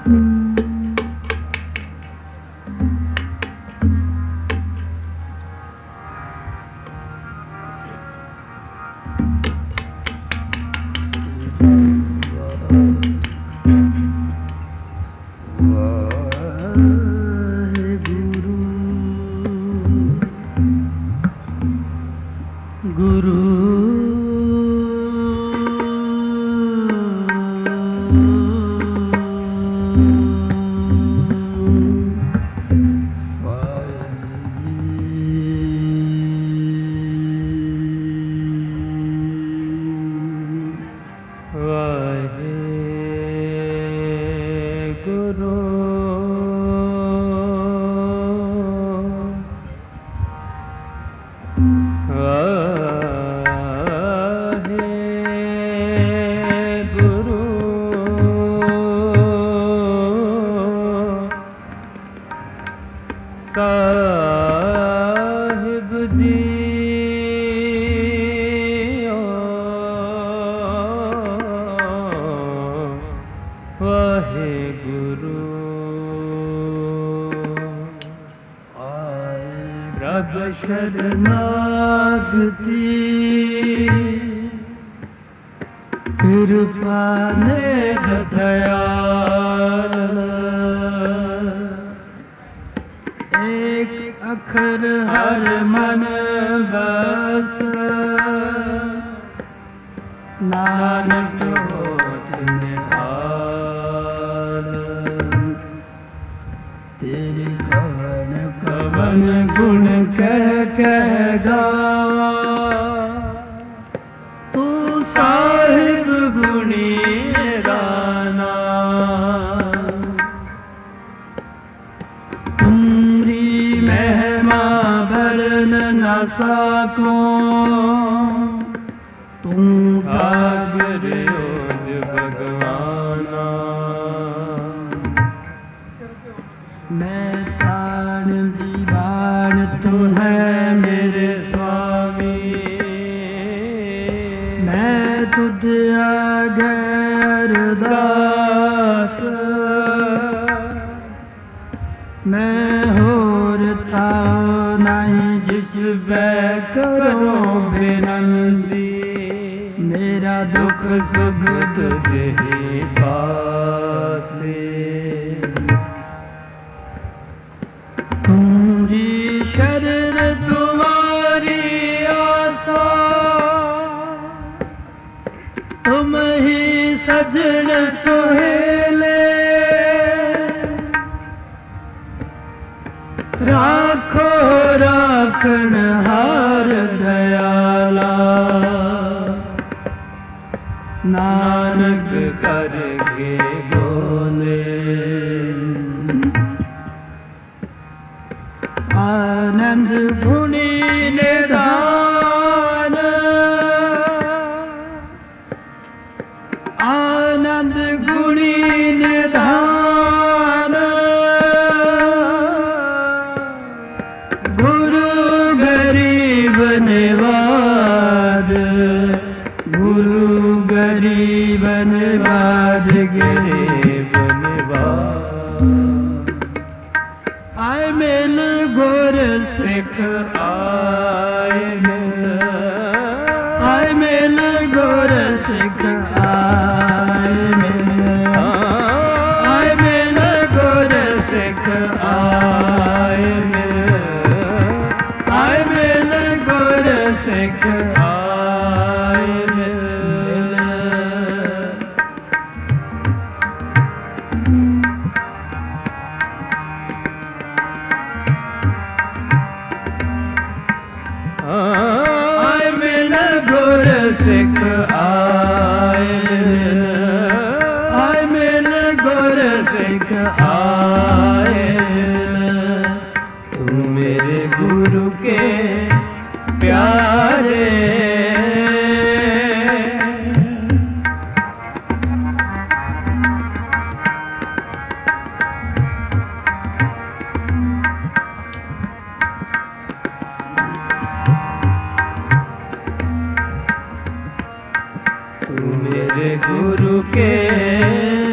मेरे गुरु के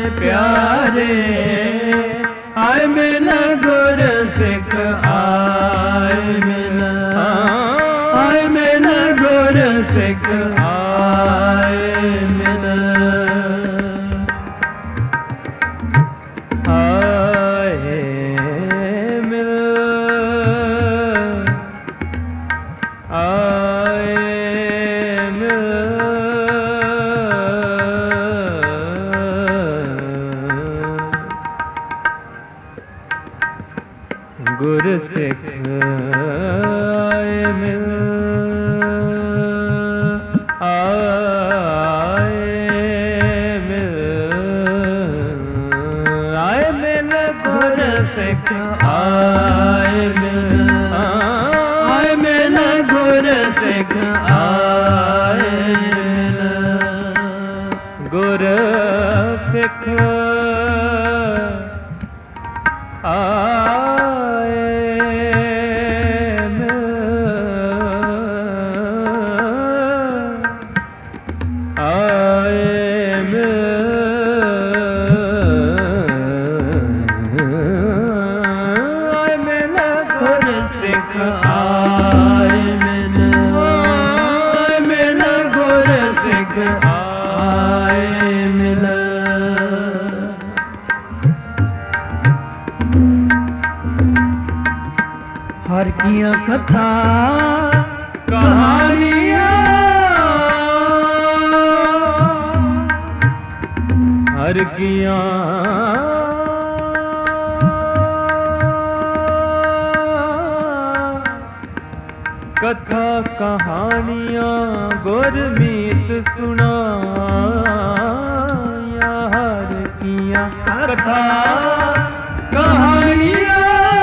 प्यारे आए मिल गुर सिख आए मिल गुर सिख आए मिल गुर सिख आए मिल गुर सिख आए मिल गुर सिख आए मिल गुर सिख हर किया कथा कहानियाँ हर किया कथा कहानियाँ गुरमीत सुनाया हर किया कथा कहानियाँ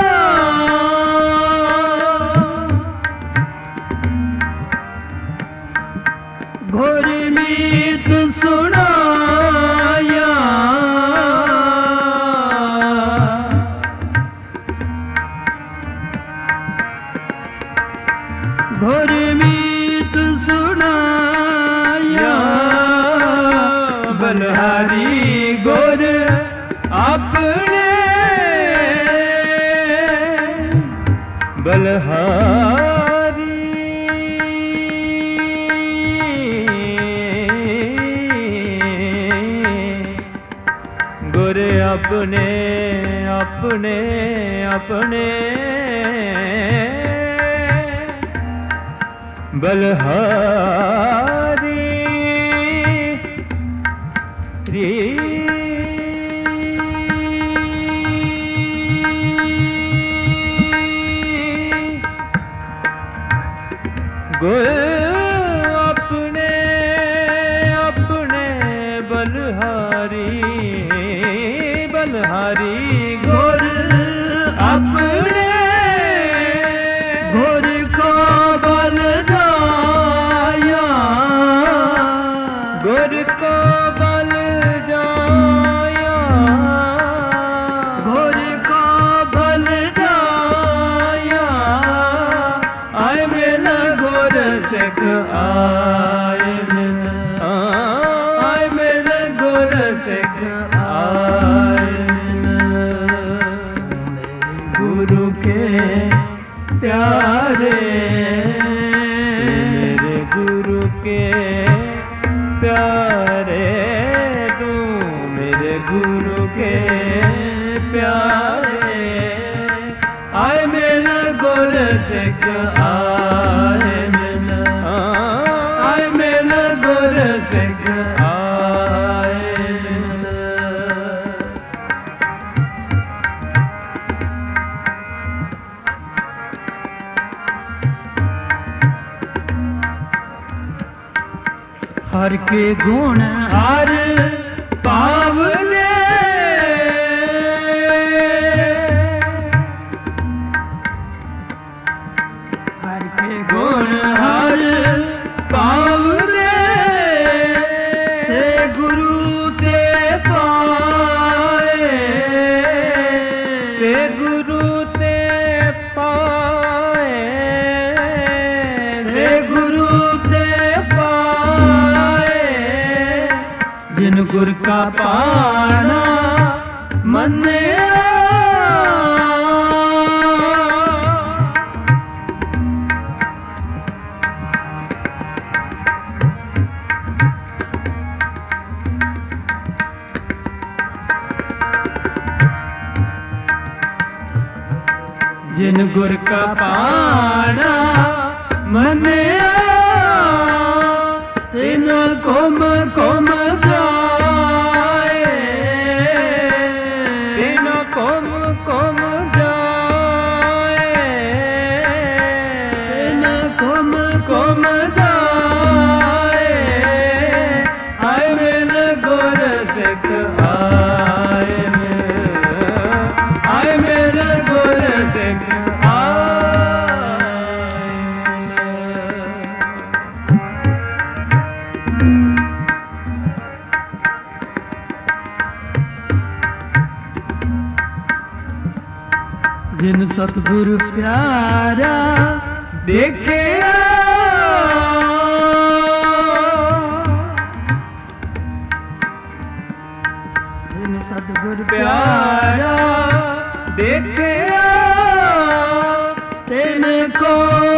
गुरमीत सुनाया गुरमीत सुनाया बलहारी गुर अपने बलहारी गुर अपने अपने अपने बलहारी री गुर अपने अपने बलहारी बलहारी गुर अपने गुर को बल गुर को बल जाया गुर को बल जाया आए मिल गुर सिख आए मिल गुर सिख आए मिल गुरु के प्यारे मेरे गुरु के प्यारे तू मेरे गुरु के प्यारे आए मिल गुर सिख आए मिल गुर सिख आए मिल हर के गुण हर पावले हर के गुण हर पावले से गुरु ते पाए से गुरु ते पाए से गुरु ते पाए जिन गुर का पाना मन्या जिन गुर का पाना मन्या तिन कुम कुम जाए, तिन कुम कुम जाए, तिन कुम कुम जाए। आए मिल गुर सिख आए मिल गुर सिख जिन सतगुर प्यारा देखिया, जिन सतगुर प्यारा देखिया, तिनको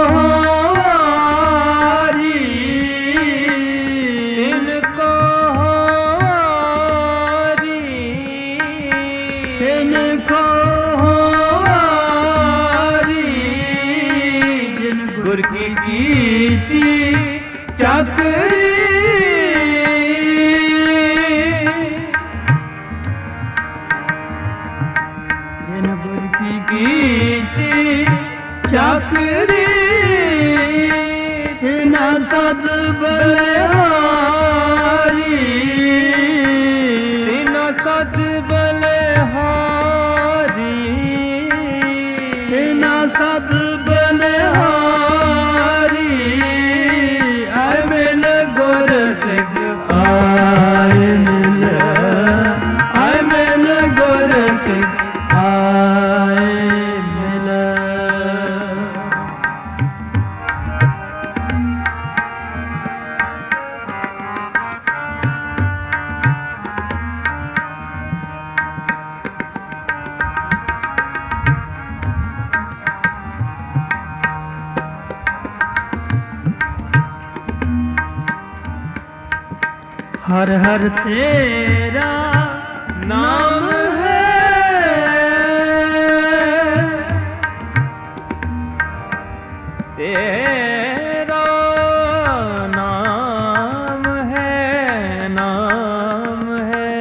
हारी, तिनको हारी, तिनको गुर की कीर्ति चकरी, जिन गुर की कीर्ति चकरी, तिना सद बलिहारी, तिना सद बलिहारी, तिना सद बलिहारी। आए मिल गुर सिख आए मिल, आए मिल गुर सिख आए मिल। हर हर तेरा नाम है, तेरा नाम है, नाम है,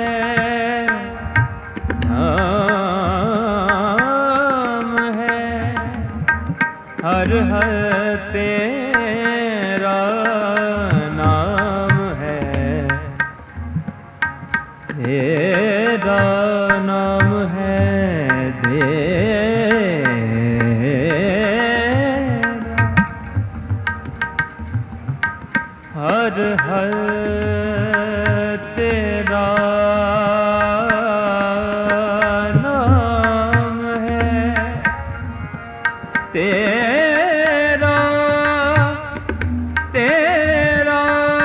नाम है। हर हर तेरा तेरा नाम है, हर हर तेरा नाम है, तेरा तेरा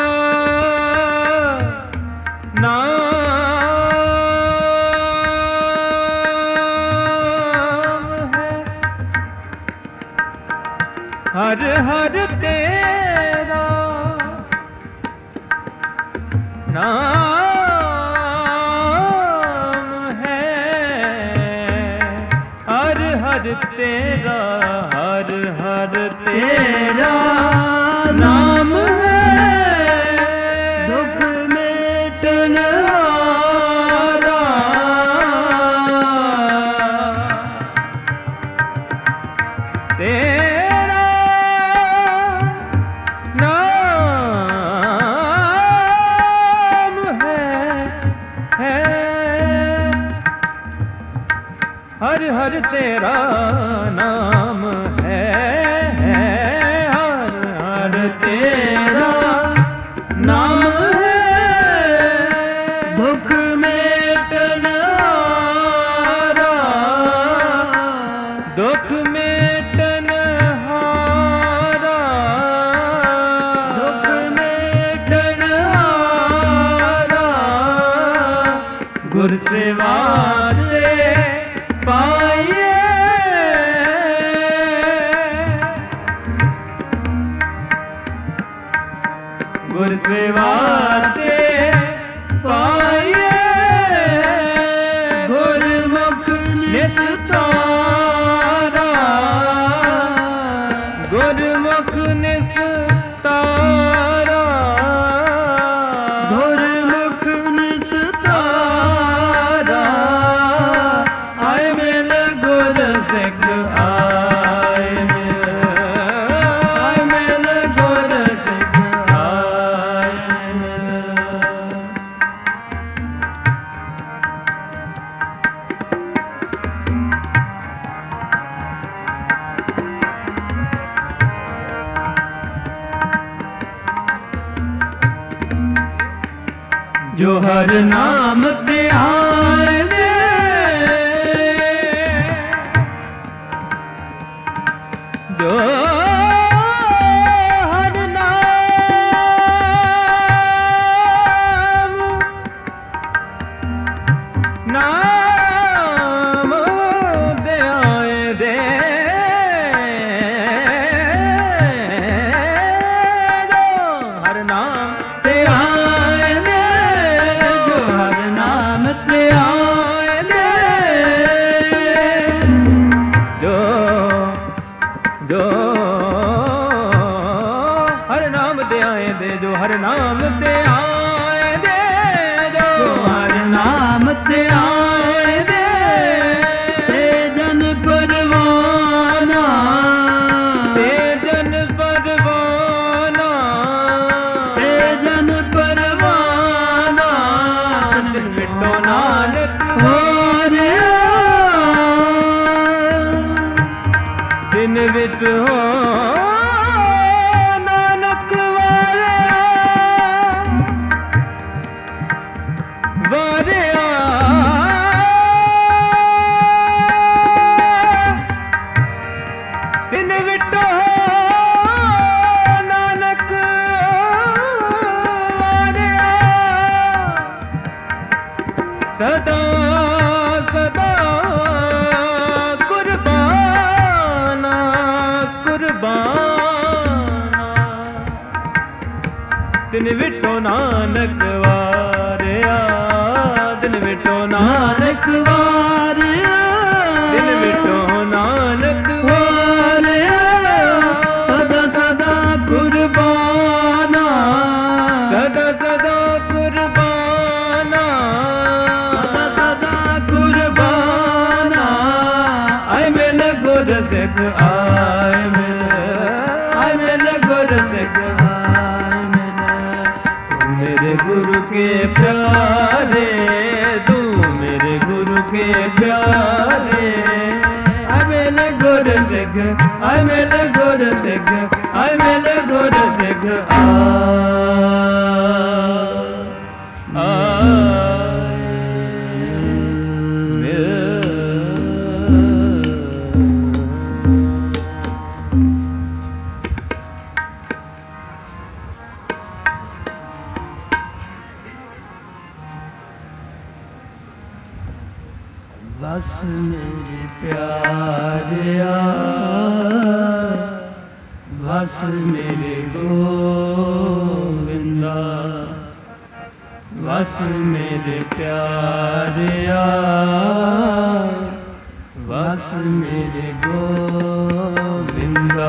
नाम हर हर तेरा नाम है, हर हर तेरा, हर हर तेरा नाम है। दुख मिटन हारा, तेरा नाम है, हर हर तेरा नाम है, हर हर तेरा नाम है। दुख मिटन हारा, दुख मिटन हारा, दुख मिटन हारा। ਗੁਰ ਸੇਵਾ ਤੇ ਪਾਈਏ ਗੁਰ ਸੇਵਾ ਤੇ ਪਾਈਏ ਗੁਰਮੁਖ ਨਿਸਤਾਰਾ ਗੁਰਮੁਖ ਨਿਸਤਾਰਾ ਗੁਰਮੁਖ ਨਿਸਤਾਰਾ ਆਏ ਮਿਲ ਗੁਰ ਸਿੱਖ ਆਏ ਮਿਲ ਗੁਰ ਸਿੱਖ ਆਏ ਮਿਲ ਜੋ ਹਰ ਨਾਮ ਤੇ ਆਵੇ ਜੋ ਹਰ ਨਾਮ ਦੇ ਆਏ ਦੇ ਹਰ ਨਾਮ ਤੇ ਆਏ ਤੇ ਆਏ ਦੇ ਜੋ ਹਰ ਨਾਮ ਤੇ ਆਏ ਦੇ ਜੋ ਹਰ ਨਾਮ ਤੇ ਆਏ ਦੇ ਜੋ ਹਰ ਨਾਮ ਤੇ ਆਏ ਦੇ ਤੇ ਜਨ ਪਰਵਾਨਾ ਤੇ ਜਨ ਪਰਵਾਨਾ ਤੇ ਜਨ ਪਰਵਾਨਾ ਦਿਨ ਮਿਟੋ ਨਾਨਕ ਵਾਰਿਆ ਦਿਨ ਵਿੱਚ ਹੋ ਨਾਨਕ ਵਾਰਿਆ ਵਾਰਿਆ ਦਿਨ ਵਿੱਚ ਹੋ ਨਾਨਕ ਵਾਰਿਆ ਸਦਾ ਸਦਾ ਕੁਰਬਾਨਾ ਕੁਰਬਾਨਾ ਦਿਨ ਵਿਟੋ ਨਾਨਕ ਵਾਰਿਆ ਦਿਨ ਵਿਟੋ ਨਾਨਕ ਵਾਰਿਆ ਦਿਨ ਵਿਟੋ ਨਾਨਕ ਵਾਰਿਆ ਸਦਾ ਸਦਾ ਕੁਰਬਾਨਾ ਸਦਾ ਸਦਾ ਕੁਰਬਾਨਾ ਸਦਾ ਸਦਾ ਕੁਰਬਾਨਾ ਆਏ ਮਿਲ ਗੁਰ ਸਿੱਖ ਆਏ ਮਿਲ ਗੁਰ ਸਿੱਖ ਆਏ ਮਿਲ ਤੂੰ ਮੇਰੇ ਗੁਰੂ ਕੇ ਪਿਆਰੇ ਤੂੰ ਮੇਰੇ ਗੁਰੂ ਕੇ ਪਿਆਰੇ ਆਏ ਮਿਲ ਗੁਰ ਸਿੱਖ ਆਏ ਮਿਲ ਗੁਰ ਸਿੱਖ ਆਏ ਮਿਲ ਗੁਰ ਸਿੱਖ ਬਸ ਮੇਰੇ ਪਿਆਰਿਆ ਬਸ ਮੇਰੇ ਗੋਵਿੰਦਾ ਬਸ ਮੇਰੇ ਪਿਆਰਿਆ ਬਸ ਮੇਰੇ ਗੋਵਿੰਦਾ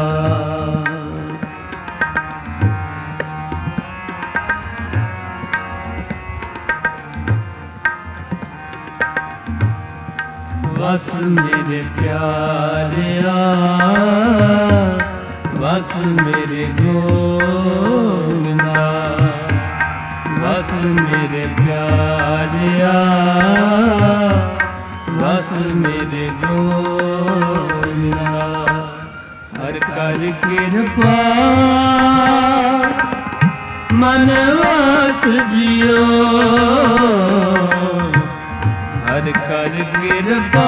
ਬਸ ਮੇਰੇ ਪਿਆਰਿਆ ਬਸ ਮੇਰੇ ਗੋਵਿੰਦਾ ਬਸ ਮੇਰੇ ਪਿਆਰਿਆ ਬਸ ਮੇਰੇ ਗੋਵਿੰਦਾ ਹਰ ਕਰ ਕਿਰਪਾ ਮਨ ਵਾਸ ਜਿਓ ਹਰ ਕਰ ਕਿਰਪਾ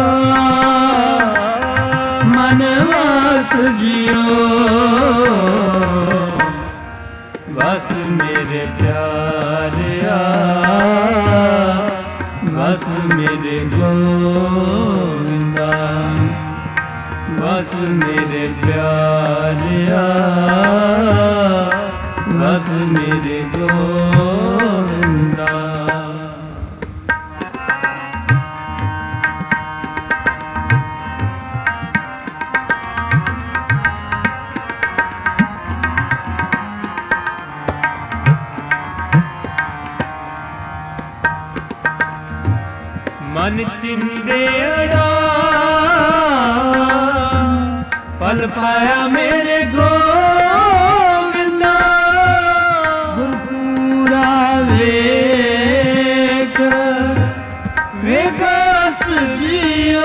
ਮਨ ਵਾਸ ਜਿਓ ਬਸ ਮੇਰੇ ਪਿਆਰਿਆ ਬਸ ਮੇਰੇ ਗੋਵਿੰਦਾ, ਬਸ ਮੇਰੇ ਪਿਆਰਿਆ, ਬਸ ਮੇਰੇ ਗੋਵਿੰਦਾ। ਮਨ ਚਿੰਦਿਆ ਪਲ ਪਾਇਆ ਮੇਰੇ ਗੋਵਿੰਦਾ, ਗੁਰਪੂਰਾ ਵੇਖ ਵੇਖਸ ਜੀਓ,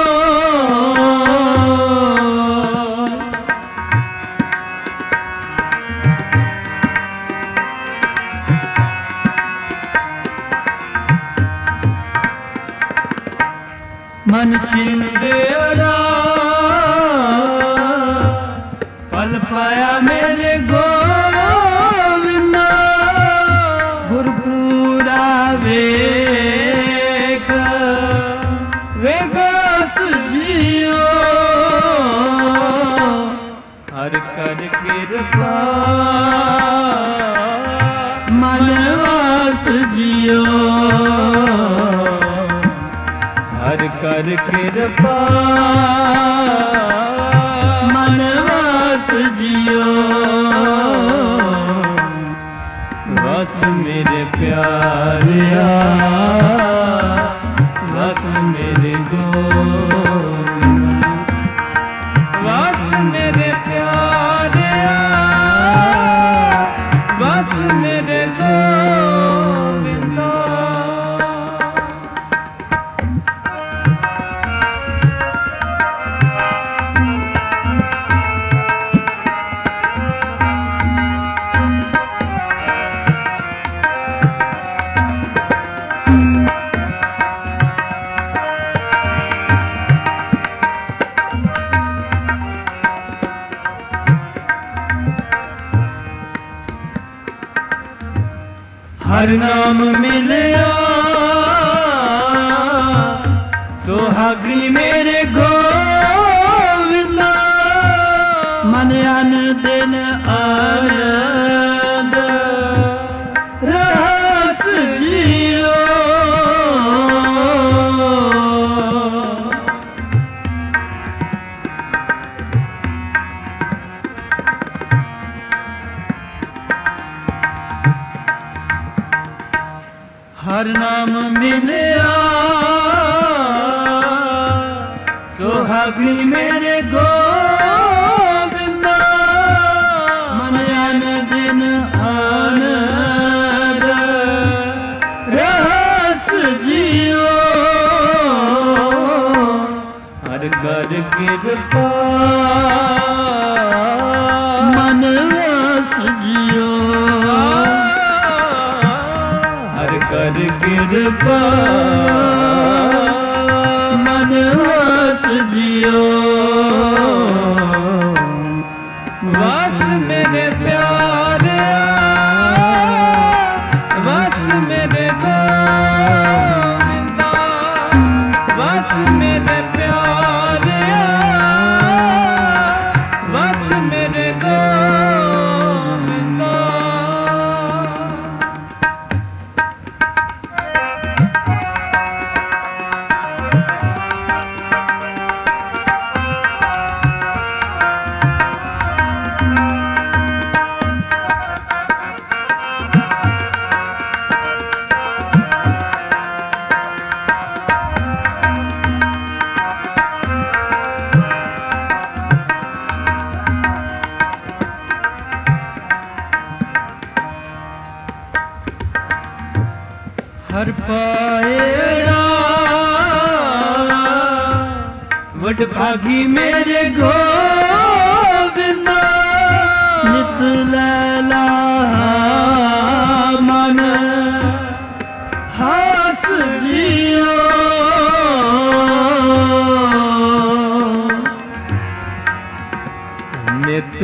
ਮਨ ਚਿੰਦਿਆ ਪਲ ਪਾਇਆ ਮੇਰੇ ਗੋਵਿੰਦਾ, ਗੁਰਪੂਰਾ ਵੇਖ ਵੇਖਸ ਜੀਓ, ਹਰ ਕਰ ਕਿਰਪਾ ਮਨ ਵਾਸ ਜੀਓ, ਹਰ ਕਰ ਕਿਰਪਾ ਮਨ ਵਾਸ ਜੀਓ, ਵਸ ਮੇਰੇ ਪਿਆਰਿਆ, ਵਸ ਮੇਰੇ ਗੋਵਿੰਦਾ, ਵਸ ਮੇਰੇ ਪਿਆਰਿਆ, ਵਸ ਮੇਰੇ ਗੋਵਿੰਦਾ। ਹਰ ਨਾਮ ਮਿਲਿਆ ਸੁਹਾਗਣੀ ਮੇਰੇ ਗੋਵਿੰਦਾ, ਮਨ ਅਨ ਦਿਨ ਆਨੰਦ ਰਸ ਜੀਓ, ਹਰ ਨਾਮ ਮਿਲਿਆ ਸੁਹਾਗਣੀ ਮੇਰੇ ਗੋਵਿੰਦਾ, ਮਨ ਅਨ ਦਿਨ ਆਨੰਦ ਰਸ ਜੀਓ, ਹਰ ਕਰ ਕਿਰਪਾ ਮਨ ਵਾਸ ਜੀਓ, ਕਰ ਕਿਰਪਾ ਮਨ ਵਾਸ ਜੀਓ, ਵਸ ਮੇਰੇ ਪਿਆਰਿਆ, ਵਸ ਮੇਰੇ ਗੋਵਿੰਦਾ, ਵਸ ਮੇਰੇ ਪਿਆਰਿਆ, ਵਸ ਮੇਰੇ ਗੋਵਿੰਦਾ। ਹਰ ਪਾਏੜਾ ਵਡ ਭਾਗੀ ਮੇਰੇ ਗੋਵਿੰਦਾ, ਨਿਤ ਲੈਲਾ ਮਨ ਹਾਸ ਜੀਓ, ਨਿਤ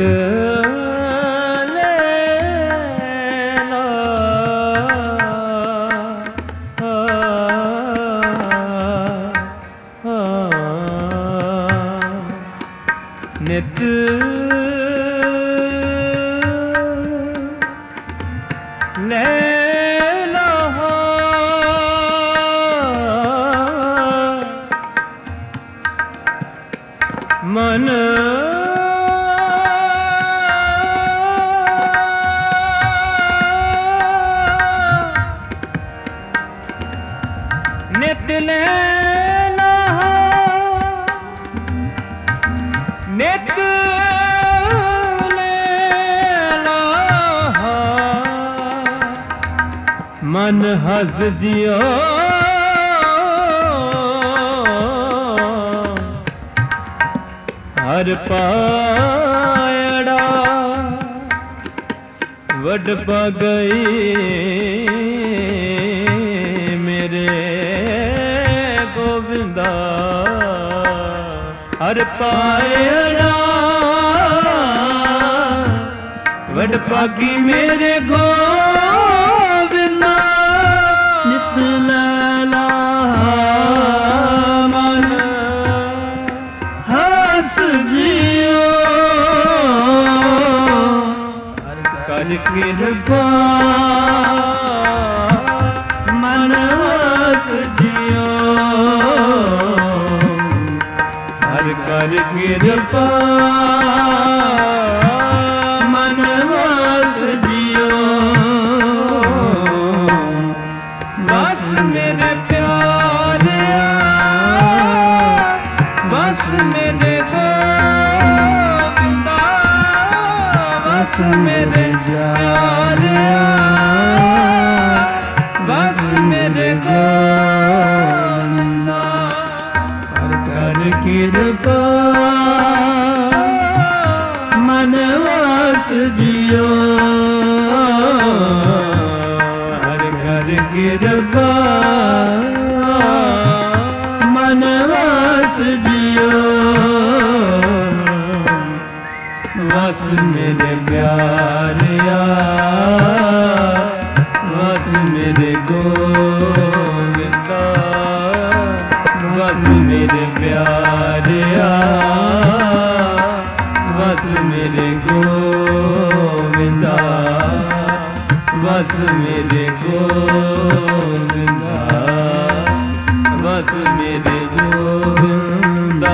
ਨਿਤ ਲੈਣਾ ਨਿਤ ਲੈਣਾ ਮਨ ਹੱਸ ਜਿਓ ਹਰ ਪਾਇੜਾ ਵੱਡ ਪਾ ਗਈ ਮੇਰੇ ਗੋਬਿੰਦਾ ਹਰ ਪਾਇੜਾ ਵੱਡ ਪਾਗੀ ਮੇਰੇ ਗੋਬਿੰਦਾ ਨਿਤ ਲੈਲਾ ਮਨ ਹੱਸ ਜਿਓ ਕਰ ਕਿਰਪਾ ਮਨ ਹੱਸ ਜਿਓ ਹਰ ਕਰ ਕਿਰਪਾ ਮਨ ਹੱਸ ਜਿਓ ਬਸ ਮੇਰੇ ਪਿਆਰਿਆ ਬਸ ਮੇਰੇ ਗੋਬਿੰਦਾ ਬਸ ਮੇਰੇ ਪਿਆਰਿਆ ਬਸ ਮੇਰੇ ਗੋਬਿੰਦਾ ਹਰ ਕਰ ਕਿਰਪਾ ਮਨ ਵਸ ਜਿਓ ਹਰ ਕਰ ਕਿਰਪਾ ਮਨ ਵਸ ਜਿਓ ਵਸ ਮੇਰੇ ਪਿਆਰਿਆ ਵਸ ਮੇਰੇ ਗੋਬਿੰਦਾ ਵਸ ਮੇਰੇ ਪਿਆਰਿਆ ਵਸ ਮੇਰੇ ਗੋਬਿੰਦਾ ਵਸ ਮੇਰੇ ਗੋਬਿੰਦਾ ਵਸ ਮੇਰੇ ਗੋਬਿੰਦਾ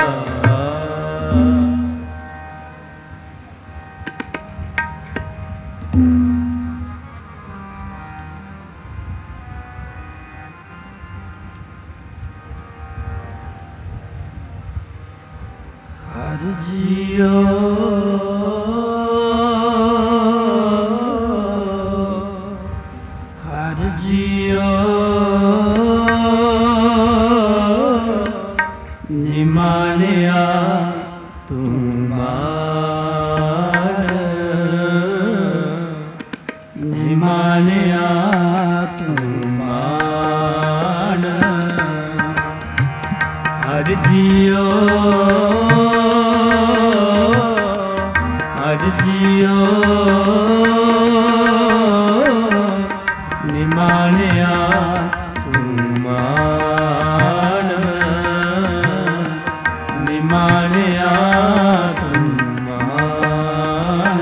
ਹਰ ਜੀਓ ਹਰ ਜੀਓ ਨਿਮਾਣਿਆ ਤੂੰ ਮਾਨ ਨਿਮਾਣਿਆ ਤੂੰ ਮਾਨ ਹਰ ਜੀਓ ਹਰ ਜੀਓ ਨਿਮਾਣਿਆ ਤੂੰ ਮਾਨ ਨਿਮਾਣਿਆ ਤੂੰ ਮਾਨ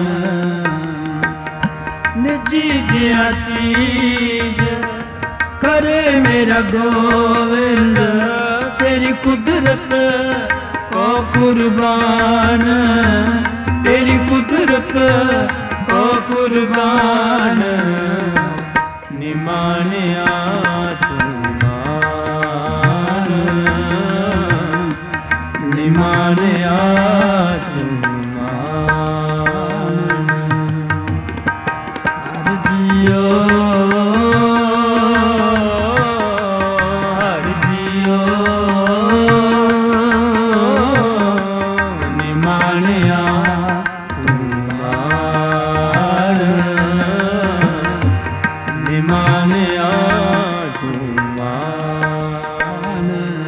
ਨਿਜੀ ਜਿਹਾ ਚੀਜ਼ ਕਰੇ ਮੇਰਾ ਗੋਵਿੰਦ ਤੇਰੀ ਕੁਦਰਤ ਕੋ ਕੁਰਬਾਨ ਤੇਰੀ ਕੁਦਰਤ ਕੋ ਕੁਰਬਾਨ ਨਿਮਾਣਿਆ ਤੂੰ ਮਾਨ ਨਿਮਾਣਿਆ ਤੂੰ ਮਾਨ ਹਰ ਜੀਓ ਹਰ ਜੀਓ ਨਿਮਾਣਿਆ ਨਿਮਾਣਿਆ ਤੂੰ ਮਾਨ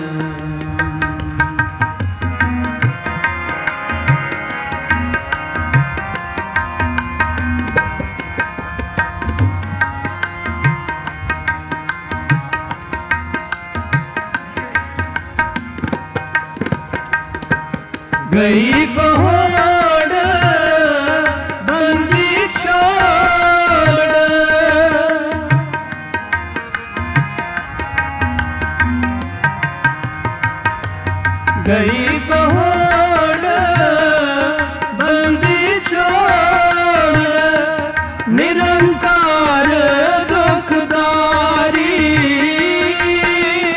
ਗਈ ਪਹਾੜ ਬੰਦੀ ਛੋੜ ਗਈ ਪਹਾੜ ਬੰਦੀ ਛੋੜ ਨਿਰੰਕਾਰ ਦੁਖਦਾਰੀ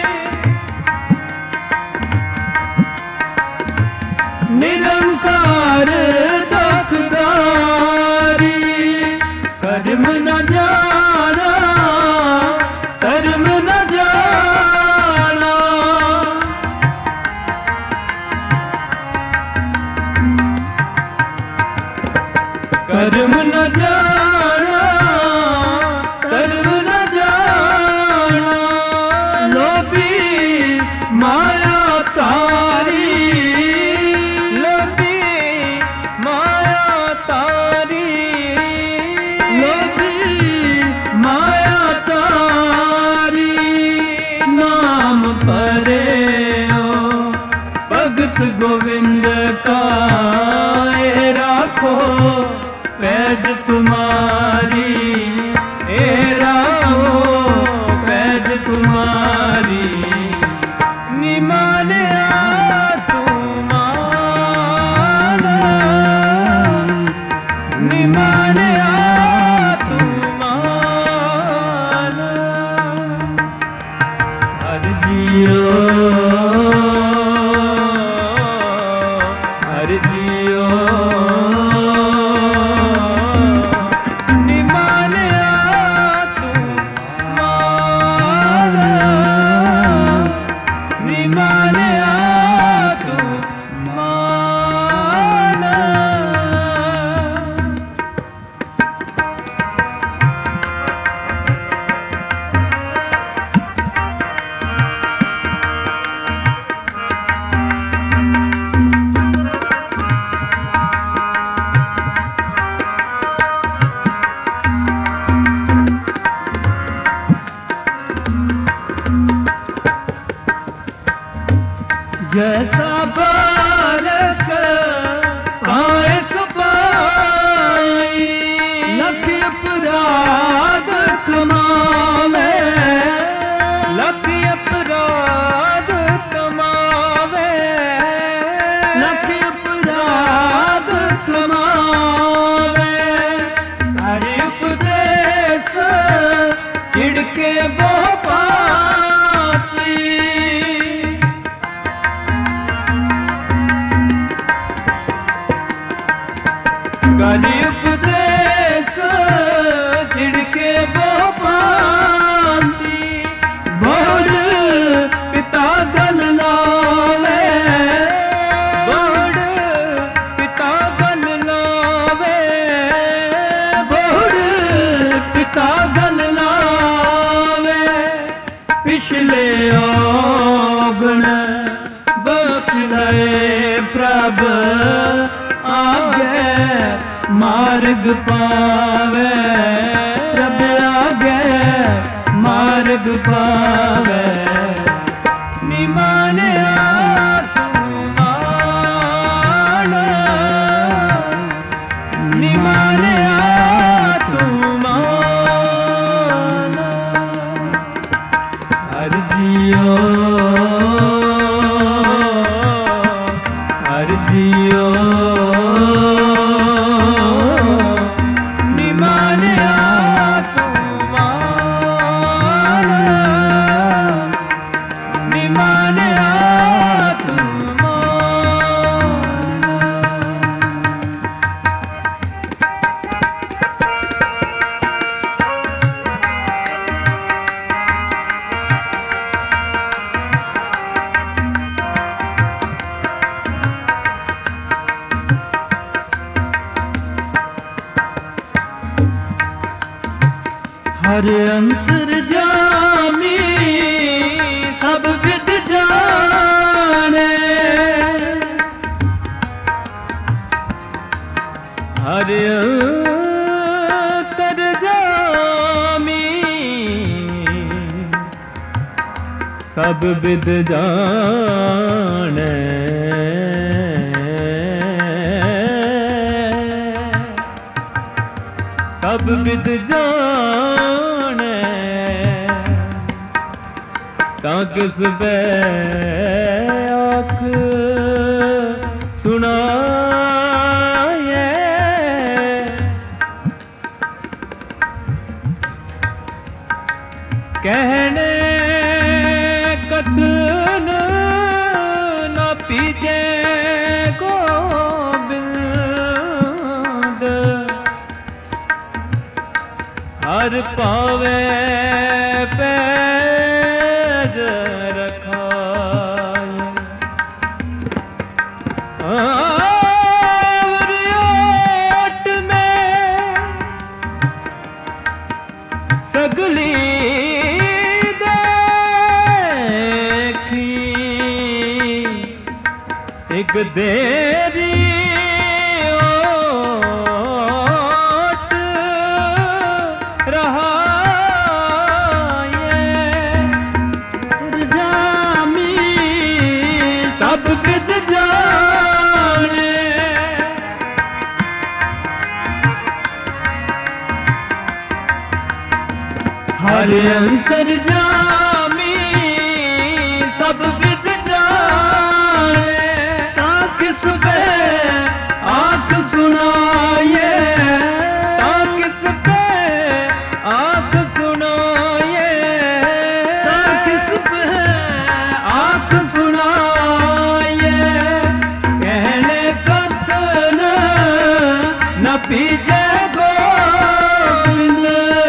लोभी माया तारी, लोभी माया तारी, लोभी माया तारी। नाम परे भगत गोविंद का ए राखो पैद तुम्हारी, ए राखो पैद तुम्हारी। निमानिया तुम्हारा, निमानिया तुम्हारा। हर जियो हर जियो निमानिया तुम्हारा, निमानिया तुम्हारा। जैसा बालक आए सपाई, लख अपराध कमावे, लख अपराध कमावे, लख अपराध कमावे। हरि उपदेश चिड़के बहु पाती, करि उपदेश छिड़के बहु पाती। बोड़ पिता गल लावे, बोड़ पिता गल लावे, बोड़ पिता गल लावे। पिछले औगण बख्श दे प्रभ, आगे मार्ग पावे, प्रभ आगे मार्ग पावे। निमानिया तुम्हारा, निमानिया तुम्हारा। हर जियो हर जियो निमानिया तुम्हारा, निमानिया तुम्हारा। हर अंतर जामी सब विद जाने, हर अंतर जामी सब विद जाने। सब विद जाने तां किस बे आख सुनाए। कहने कथन न पीजे गोबिंद, हर पावे पैज रखाए। आवरियोट में सगली दे देरी ओट रहा ये जामी सब कित जाने हर अंतर जामी सब विद जाने ता किस पे आँख सुनाए ता किस पे आँख सुनाए ता किस पे आँख सुनाए कहने कथन न पीजे गोविंद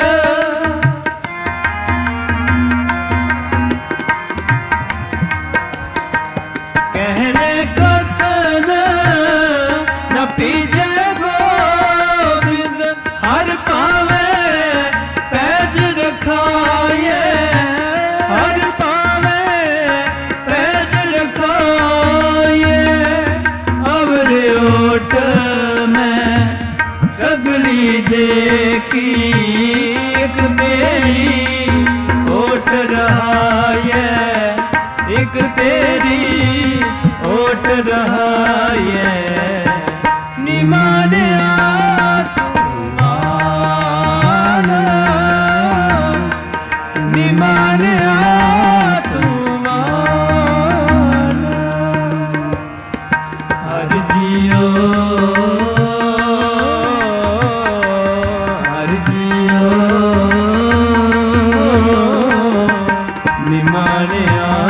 कहने कथन न पीजे गोविंद हर पावे पैज रखाए हर पावे पैज रखाए अवर ओट में सगली देखी एक तेरी ओट रहाए एक तेरी ओट रहाए निमाने आत्मान निमाने आत्मान हर जियो हर जियो निमाने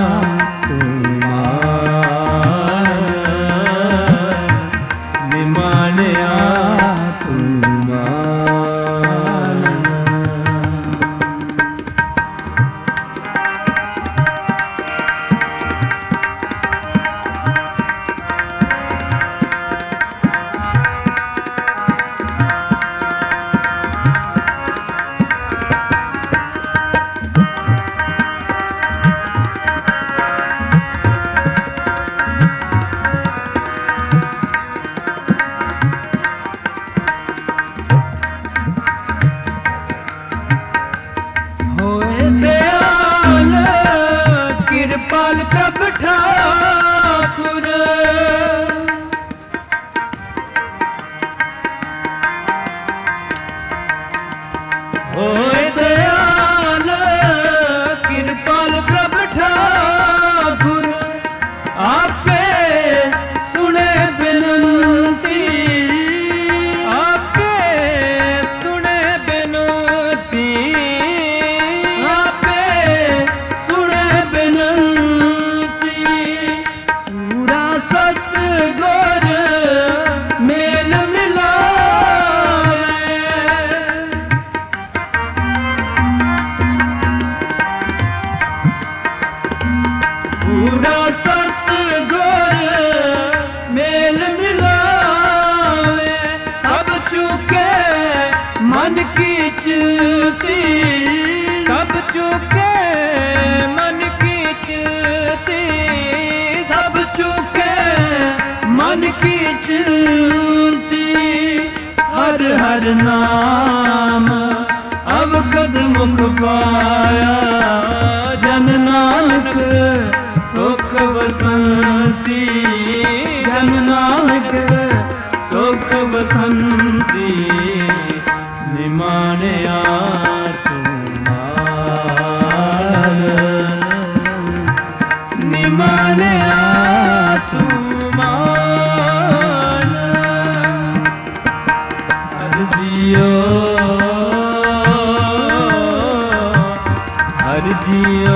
कृपाल प्रभ ठाकुर होए दयाल कृपाल प्रभ ठाकुर आपे सुने बिनती आपे सुने बिनती आपे सुने बिनती पूरा सतगुर मेल मिलावे पूरा सतगुर मेल मिलावे सब चुके मन की चिंती सब चुके मन की चिंती सब चुके मन की चिंती हर हर नाम अवगत मुख पाया जन नानक सुख बसंती जन नानक सुख बसंती निमानिया तुमार निमानिया तुमार हर जियो हर जियो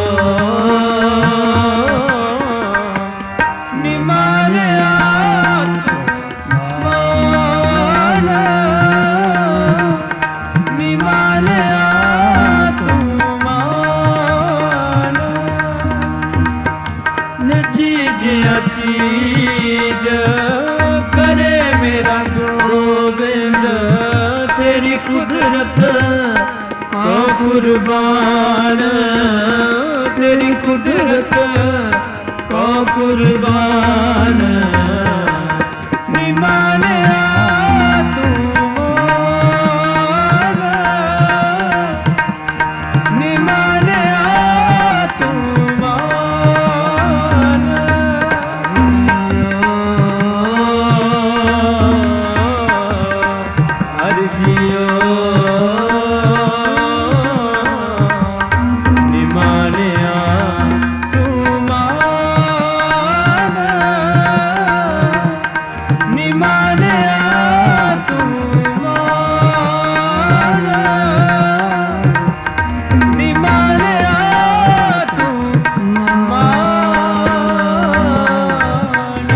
चीज करे मेरा गोविंद तेरी कुदरत को कुर्बान तेरी कुदरत ਕੋ ਕੁਰਬਾਨ ਨਿਮਾਨਿਆ ਤੂੰ ਮੋਲ ਨਿਮਾਨਿਆ ਤੂੰ ਮੋਲ ਹਰ ਜੀਓ ਨਿਮਾਨਿਆ ਤੂੰ ਮਾਨ ਨਿਮਾਨਿਆ ਤੂੰ ਮਾਨ ਨਿਮਾਨਿਆ ਤੂੰ ਮਾਨ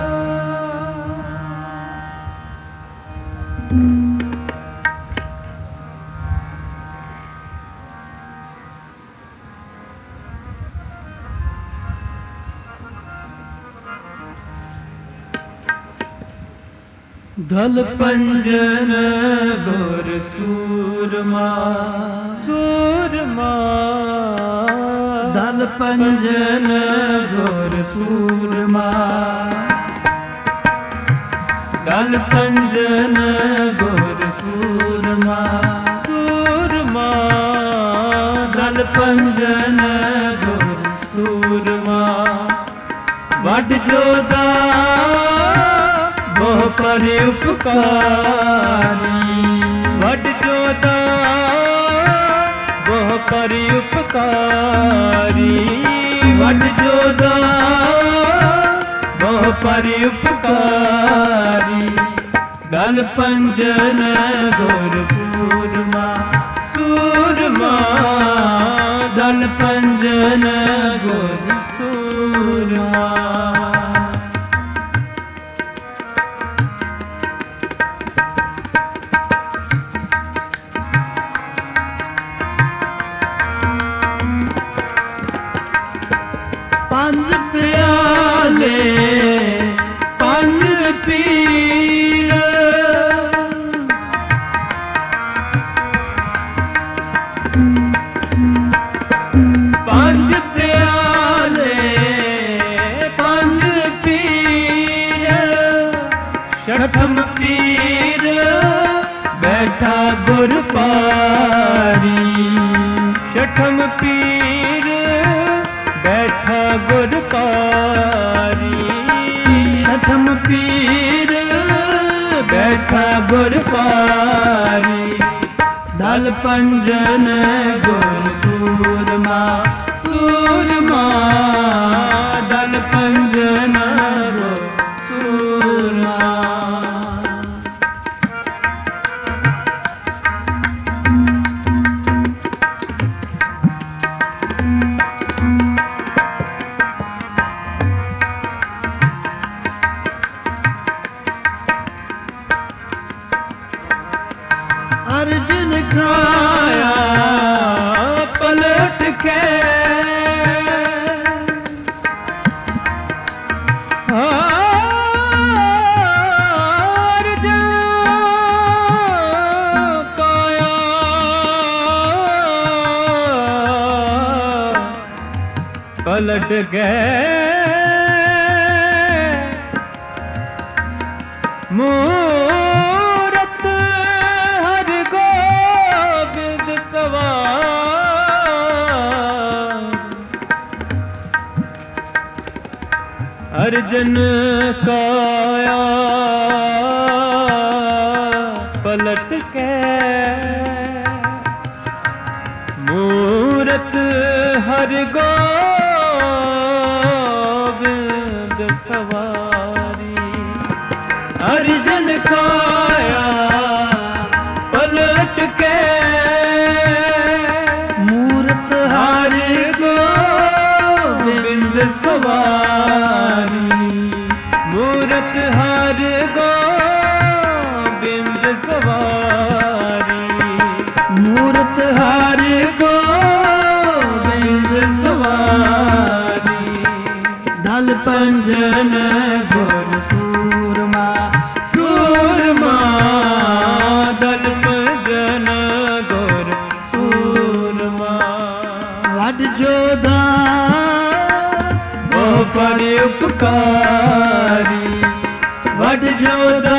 ਦਲ ਪੰਜਨ ਗੁਰ ਸੂਰਮਾ ਸੂਰਮਾ ਦਲ ਪੰਜਨ ਗੁਰ ਸੂਰਮਾ ਦਲ ਪੰਜਨ ਗੁਰ ਸੂਰਮਾ ਸੂਰਮਾ ਦਲ ਪੰਜਨ ਗੁਰ ਸੂਰਮਾ ਵੱਡ ਜੋਦਾ ਬਹੁ ਪਰ ਉਪਕਾਰੀ ਵੱਡ ਜੋਦਾ ਬਹੁ ਪਰ ਉਪਕਾਰੀ ਵੱਡ ਜੋਦਾ ਬਹੁ ਪਰ ਉਪਕਾਰੀ ਦਲ ਪੰਜਨ ਗੁਰ ਸੂਰਮਾ ਸੂਰਮਾ ਦਲ ਪੰਜਨ ਗੁਰ ਸੂਰਮਾ ਪੰਜ ਪਿਆਲੇ ਪੰਜ ਪੀਰ ਪੰਜ ਪਿਆਲੇ ਪੰਜ ਪੀਰ ਛਠਮ ਪੀਰ ਬੈਠਾ ਗੁਰ ਪਾਰੀ ਛਠਮ ਪੀਰ ਬੈਠਾ ਗੁਰ ਪਾਰੀ ਛਠਮ ਪੀਰ ਬੈਠਾ ਗੁਰ ਪਾਰੀ ਦਲ ਪੰਜਨ ਗੁਰ ਸੂਰਮਾ ਸੂਰਮਾ ਦਲ ਪੰਜਨ ਗੁਰ ਸੂਰਮਾ ਅਰਜਨ ਖਾਇਆ ਪਲਟ ਕੇ ਅਰਜਨ ਖਾਇਆ ਪਲਟ ਗਏ ਮੂਰਤ ਹਰ ਗੋਬਿੰਦ ਸਵਾਰ ਅਰਜਨ ਕਾਇਆ ਪਲਟ ਕੇ ਮੂਰਤ ਹਰ ਗੋਬਿੰਦ ਸਵਾਰੀ ਅਰਜਨ ਕਾਇਆ ਪਲਟ ਕੇ ਮੂਰਤ ਹਰ ਗੋਬਿੰਦ ਸਵਾਰੀ ਮੂਰਤ ਹਰ ਗੋਬਿੰਦ ਸਵਾਰੀ ਮੂਰਤ ਹਰ ਗੋਬਿੰਦ ਸਵਾਰੀ ਦਲ ਪੰਜਨ ਗੁਰ ਸੂਰਮਾ ਸੂਰਮਾ ਦਲ ਪੰਜਨ ਗੁਰ ਸੂਰਮਾ ਵੱਡ ਜੋਧਾ ਬਹੁ ਪਰਿ ਉਪਕਾਰੀ ਵਡ ਜੋਦਾ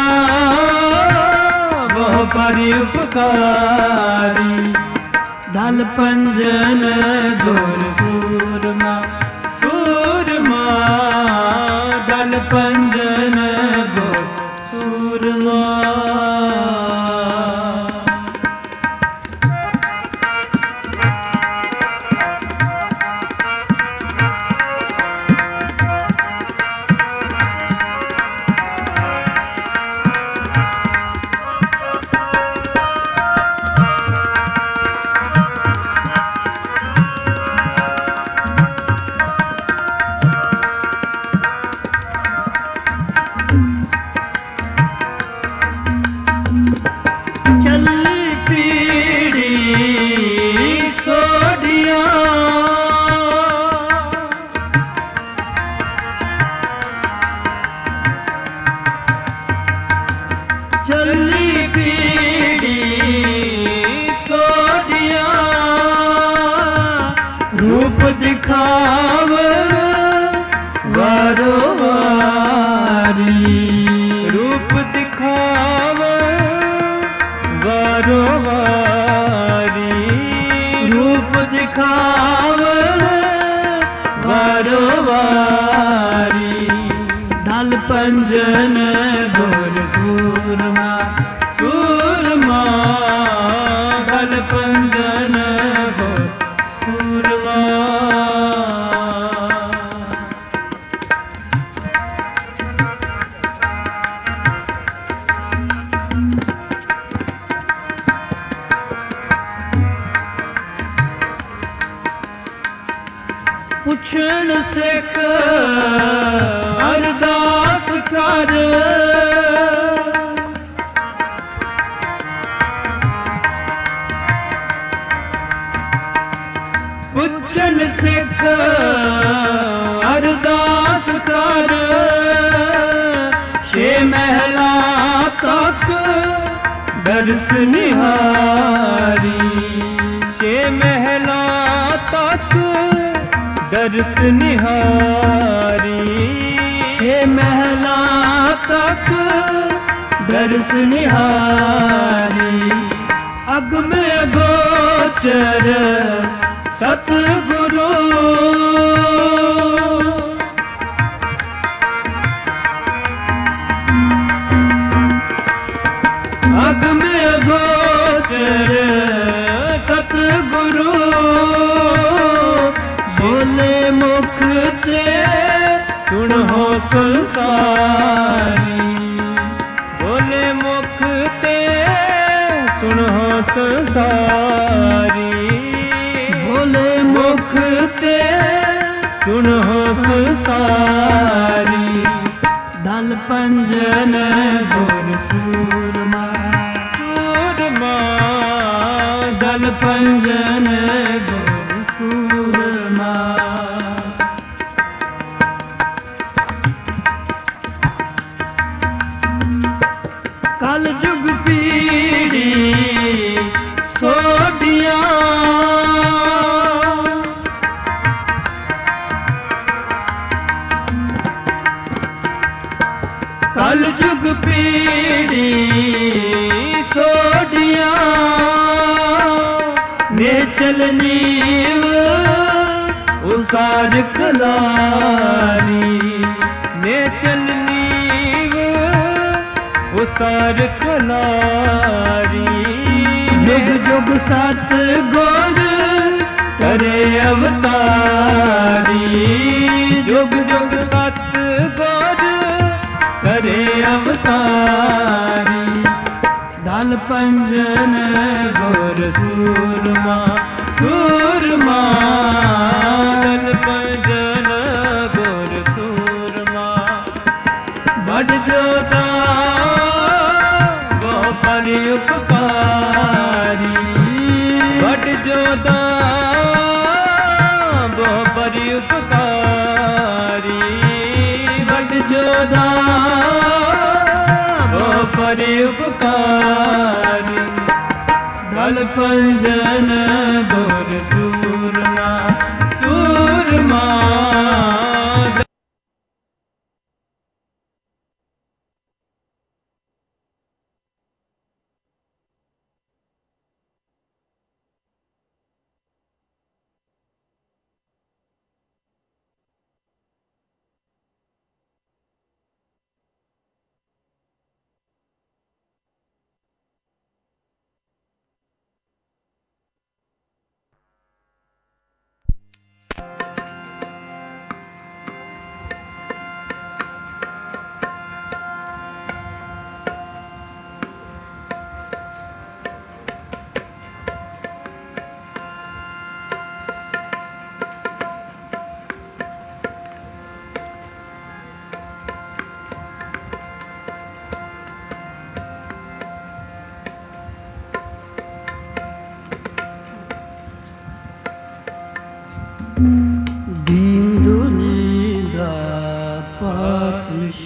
ਬਹੁ ਪਰਿ ਉਪਕਾਰੀ ਦਲ ਪੰਜਨ ਗੁਰ ਸੂਰਮਾ ਸੂਰਮਾ ਦਲ ਪੰਜਨ ਗੁਰ ਸੂਰਮਾ ਚੱਲੀ ਪੀੜੀ ਸੋਢੀਆਂ ਰੂਪ ਦਿਖਾਵਣ ਵਾਰੋ ਵਾਰੀ ਰੂਪ ਦਿਖਾਵਣ ਵਾਰੋ ਵਾਰੀ ਰੂਪ ਦਿਖਾਵਣ ਵਾਰੋ ਵਾਰੀ ਦਲ ਪੰਜਨ ਗੁਰ ਸੂਰਮਾ ਸੂਰਮਾ ਦਲ ਪੰਜਨ ਗੁਰ ਸੂਰਮਾ ਪੁੱਛਣ ਸਿੱਖ ਅਰਦਾਸ ਕਰ ਪੁੱਛਣ ਸਿੱਖ ਅਰਦਾਸ ਕਰ ਛੇ ਮਹਿਲਾ ਤੱਕ ਦਰਸ ਨਿਹਾਰੀ ਛੇ ਮਹਿਲਾ ਤੱਕ ਦਰਸ ਨਿਹਾਰੀ ਛੇ ਮਹਿਲਾ ਤੱਕ ਦਰਸ ਨਿਹਾਰੀ ਅਗਮ ਅਗੋਚਰ ਸਤਿਗੁਰੂ ਅਗਮ ਅਗੋਚਰ ਸਤਿਗੁਰੂ ਬੋਲੇ ਮੁਖ ਤੇ ਸੁਣੋ ਸੰਸਾਰੀ ਬੋਲੇ ਮੁਖ ਤੇ ਸੁਣੋ ਸੰਸਾਰੀ ਬੋਲੇ ਮੁਖ ਤੇ ਸੁਣੋ ਸੰਸਾਰੀ ਦਲ ਪੰਜਨ ਗੁਰ ਸੂਰਮਾ ਸੂਰਮਾ ਦਲ ਪੰਜਨ ਗੁਰ ਸੂਰਮਾ ਕਲ ਜੁਗ ਪੀੜੀ ਸੋਢੀਆਂ ਕਲ ਜੁਗ ਪੀੜੀ ਸੋਢੀਆਂ ਨੇ ਚਲਨੀਵ ਉਸਾਰ ਕਲਾਰੀ ਨੇ ਚਲਨੀਵ ਉਸਾਰ ਕਲਾਰੀ ਜੁਗ ਜੁਗ ਸਤ ਗੁਰ ਕਰੇ ਅਵਤਾਰੀ ਜੁਗ ਜੁਗ ਸਤ ਗੁਰ ਕਰੇ ਅਵਤਾਰੀ ਦਲ ਪੰਜਨ ਗੁਰ ਸੂਰਮਾ ਸੂਰਮਾ ਦਲ ਪੰਜਨ ਗੁਰ ਸੂਰਮਾ ਵਡ ਜੋਦਾ ਬਹੁ ਪਰਿ ਉਪਕਾਰੀ ਵਡ ਜੋਦਾ ਬਹੁ ਪਰਿ ਉਪਕਾਰੀ ਵਡ ਜੋਦਾ ਬਹੁ ਪਰਿ ਉਪਕਾਰੀ ਦਲ ਪੰਜਨ ਗੁਰ ਸੂਰਮਾ ਸੂਰਮਾ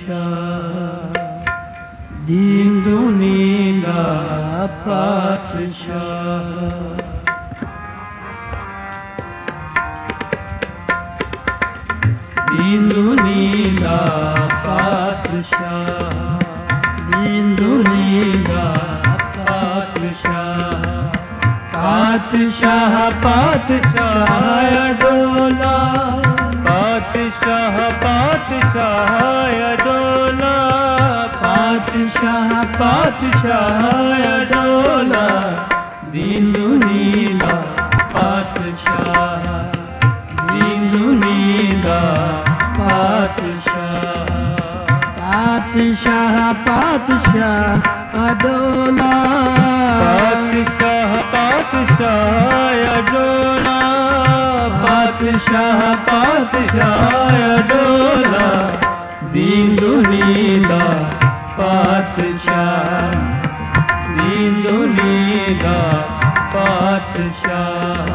पातशाह, दीन दुनी दा पातशाह। दीन दुनी दा पातशाह, दीन दुनी दा पातशाह। पातशाह पातशाह डोला, पातशाह पातशाह डोला, पातशाह पातशाह डोला। दीन दुनी दा पातशाह, दीन दुनी दा पातशाह। पातशाह पातशाह डोला, पातशाह पातशाह डोला, पातशाह पातशाह डोला। दीन दुनी दा पातशाह, दीन दुनी दा पातशाह।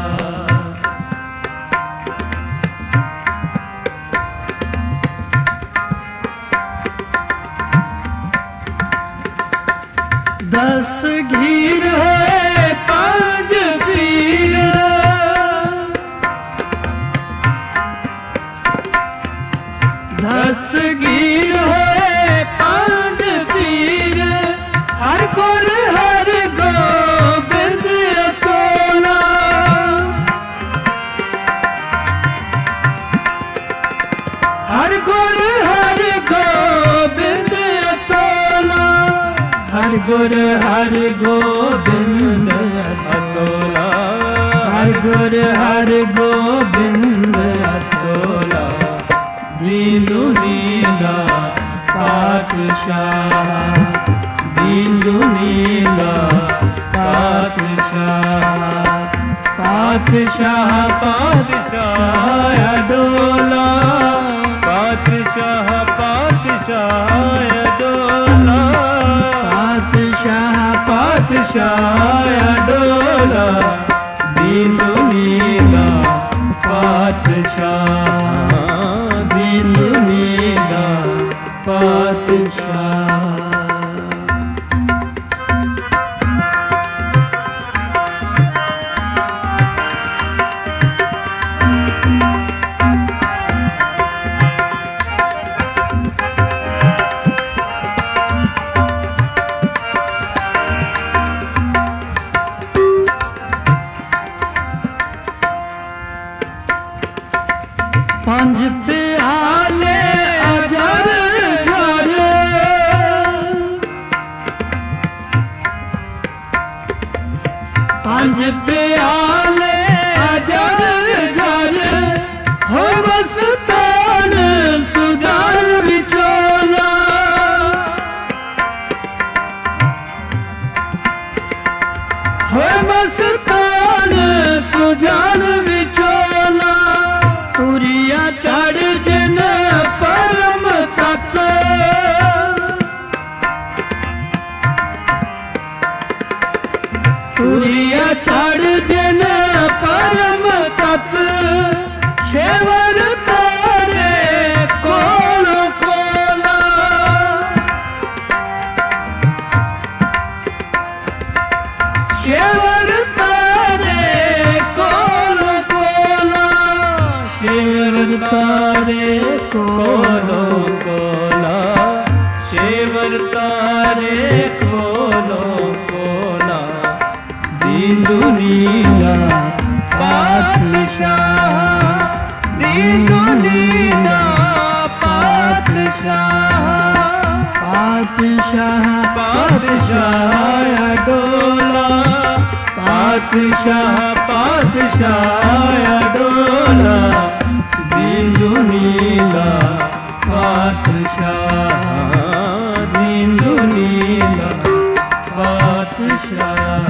दस्तगीर है पांच पीर, दस्तगीर है पांच पीर। हर गुर हर गोबिंद अतोला, हर गुर हर गोबिंद अतोला। हर गुर हर गोबिंद अतोला, हर गुर हर गोबिंद अतोला। दीन दुनी दा पातशाह, दीन दुनी दा पातशाह। पातशाह पातशाह डोला, पातशाह पातशाह डोला, पातशाह पातशाह डोला। दीन दुनी दा पातशाह, दीन दुनी दा पातशाह। पंज प्याले अजर जर, पंज प्याले अजर जर। हो मस्तान सुजान बिचोला, हो मस्तान सुजान बिचोला। तुरिया चढ़ जिन परम तत्व, तुरिया चढ़ जिन परम तत्व। शेवर तारे कोल कोला, शेवर तारे कोल कोला, शेवर तारे कोलो कोला, शेवर तारे कोलो कोला। दीन दुनी दा पातशाह, दीन दुनी दा पातशाह। पातशाह पातशाह डोला, पातशाह पातशाह डोला। दीन दुनी दा पातशाह, दीन दुनी दा पातशाह।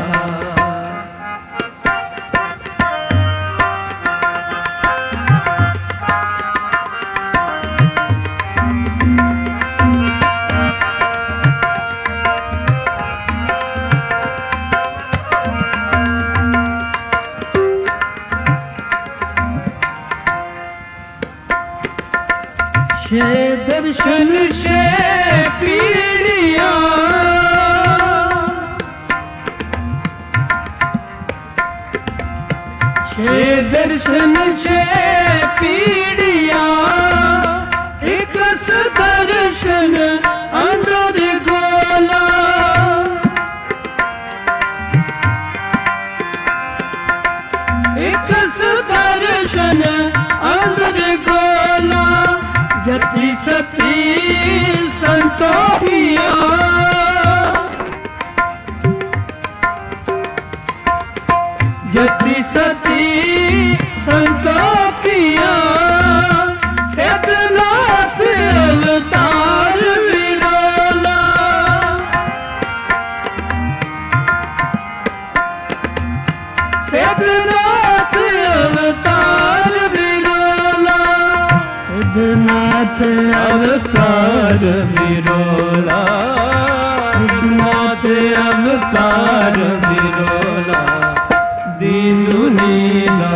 ਛੇ ਦਰਸ਼ਨ ਛੇ ਪੀੜੀਆਂ ਛੇ ਦਰਸ਼ਨ ਛੇ ਪੀੜੀਆਂ ਇੱਕ ਦਰਸ਼ਨ ਅੰਦਰ ਗੋਲਾ ਇੱਕ ਦਰਸ਼ਨ ਅੰਦਰ ਗੋਲਾ ਜਤੀ ਸਤੀ ਸੰਤੋਖੀਆਂ ਜਤੀ ਸਤੀ ਸੰਤੋਖੀਆਂ ਸਤਨਾਥ ਅਵਤਾਰ ਵਿਰੋਲਾ ਸਤਨਾਥ ਅਵਤਾਰ ਵਿਰੋਲਾ ਸਤਨਾਥ ਅਵਤਾਰ ਵਿਰੋਲਾ ਸਤਨਾਥ ਅਵਤਾਰ ਵਿਰੋਲਾ ਦੀਨੁ ਨੀਲਾ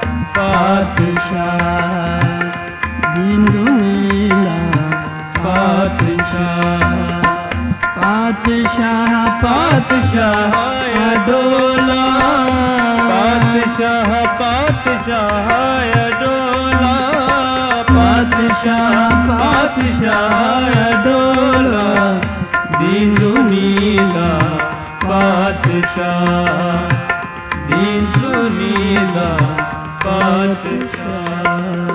ਪਾਤਸ਼ਾਹ ਦੀਨੁ ਨੀਲਾ ਪਾਤਸ਼ਾਹ ਪਾਤਸ਼ਾਹ ਪਾਤਸ਼ਾਹ ਅਡੋਲਾ ਪਾਤਸ਼ਾਹ ਪਾਤਸ਼ਾਹ ਅਡੋਲਾ ਪਾਤਸ਼ਾਹ ਪਾਤਸ਼ਾਹ ਅਡੋਲਾ ਦੀਨੁ ਨੀਲਾ ਪਾਤਸ਼ਾਹ ਦੀਨੁ ਨੀਲਾ ਪਾਤਸ਼ਾਹ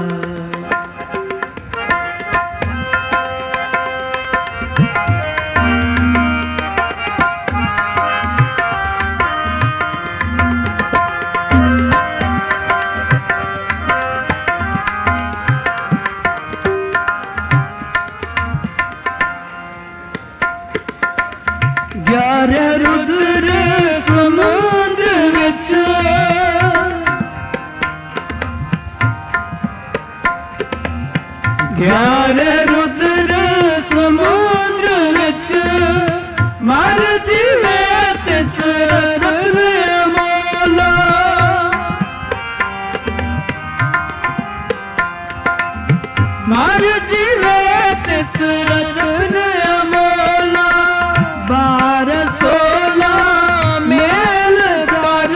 ਗਿਆਰ੍ਹਾਂ ਰੁਦਰ ਸਮੁੰਦਰ ਵਿੱਚ ਗਿਆਰ੍ਹਾਂ ਰੁਦਰ ਸਮੁੰਦਰ ਵਿੱਚ ਮਰ ਜੀਵੇ ਤਿਸ ਰਤਨ ਅਮੋਲਾ ਮਰ ਜੀਵੇ ਤਿਸ ਰਤਨ ਅਮੋਲਾ 12-16 ਮੇਲ ਕਰ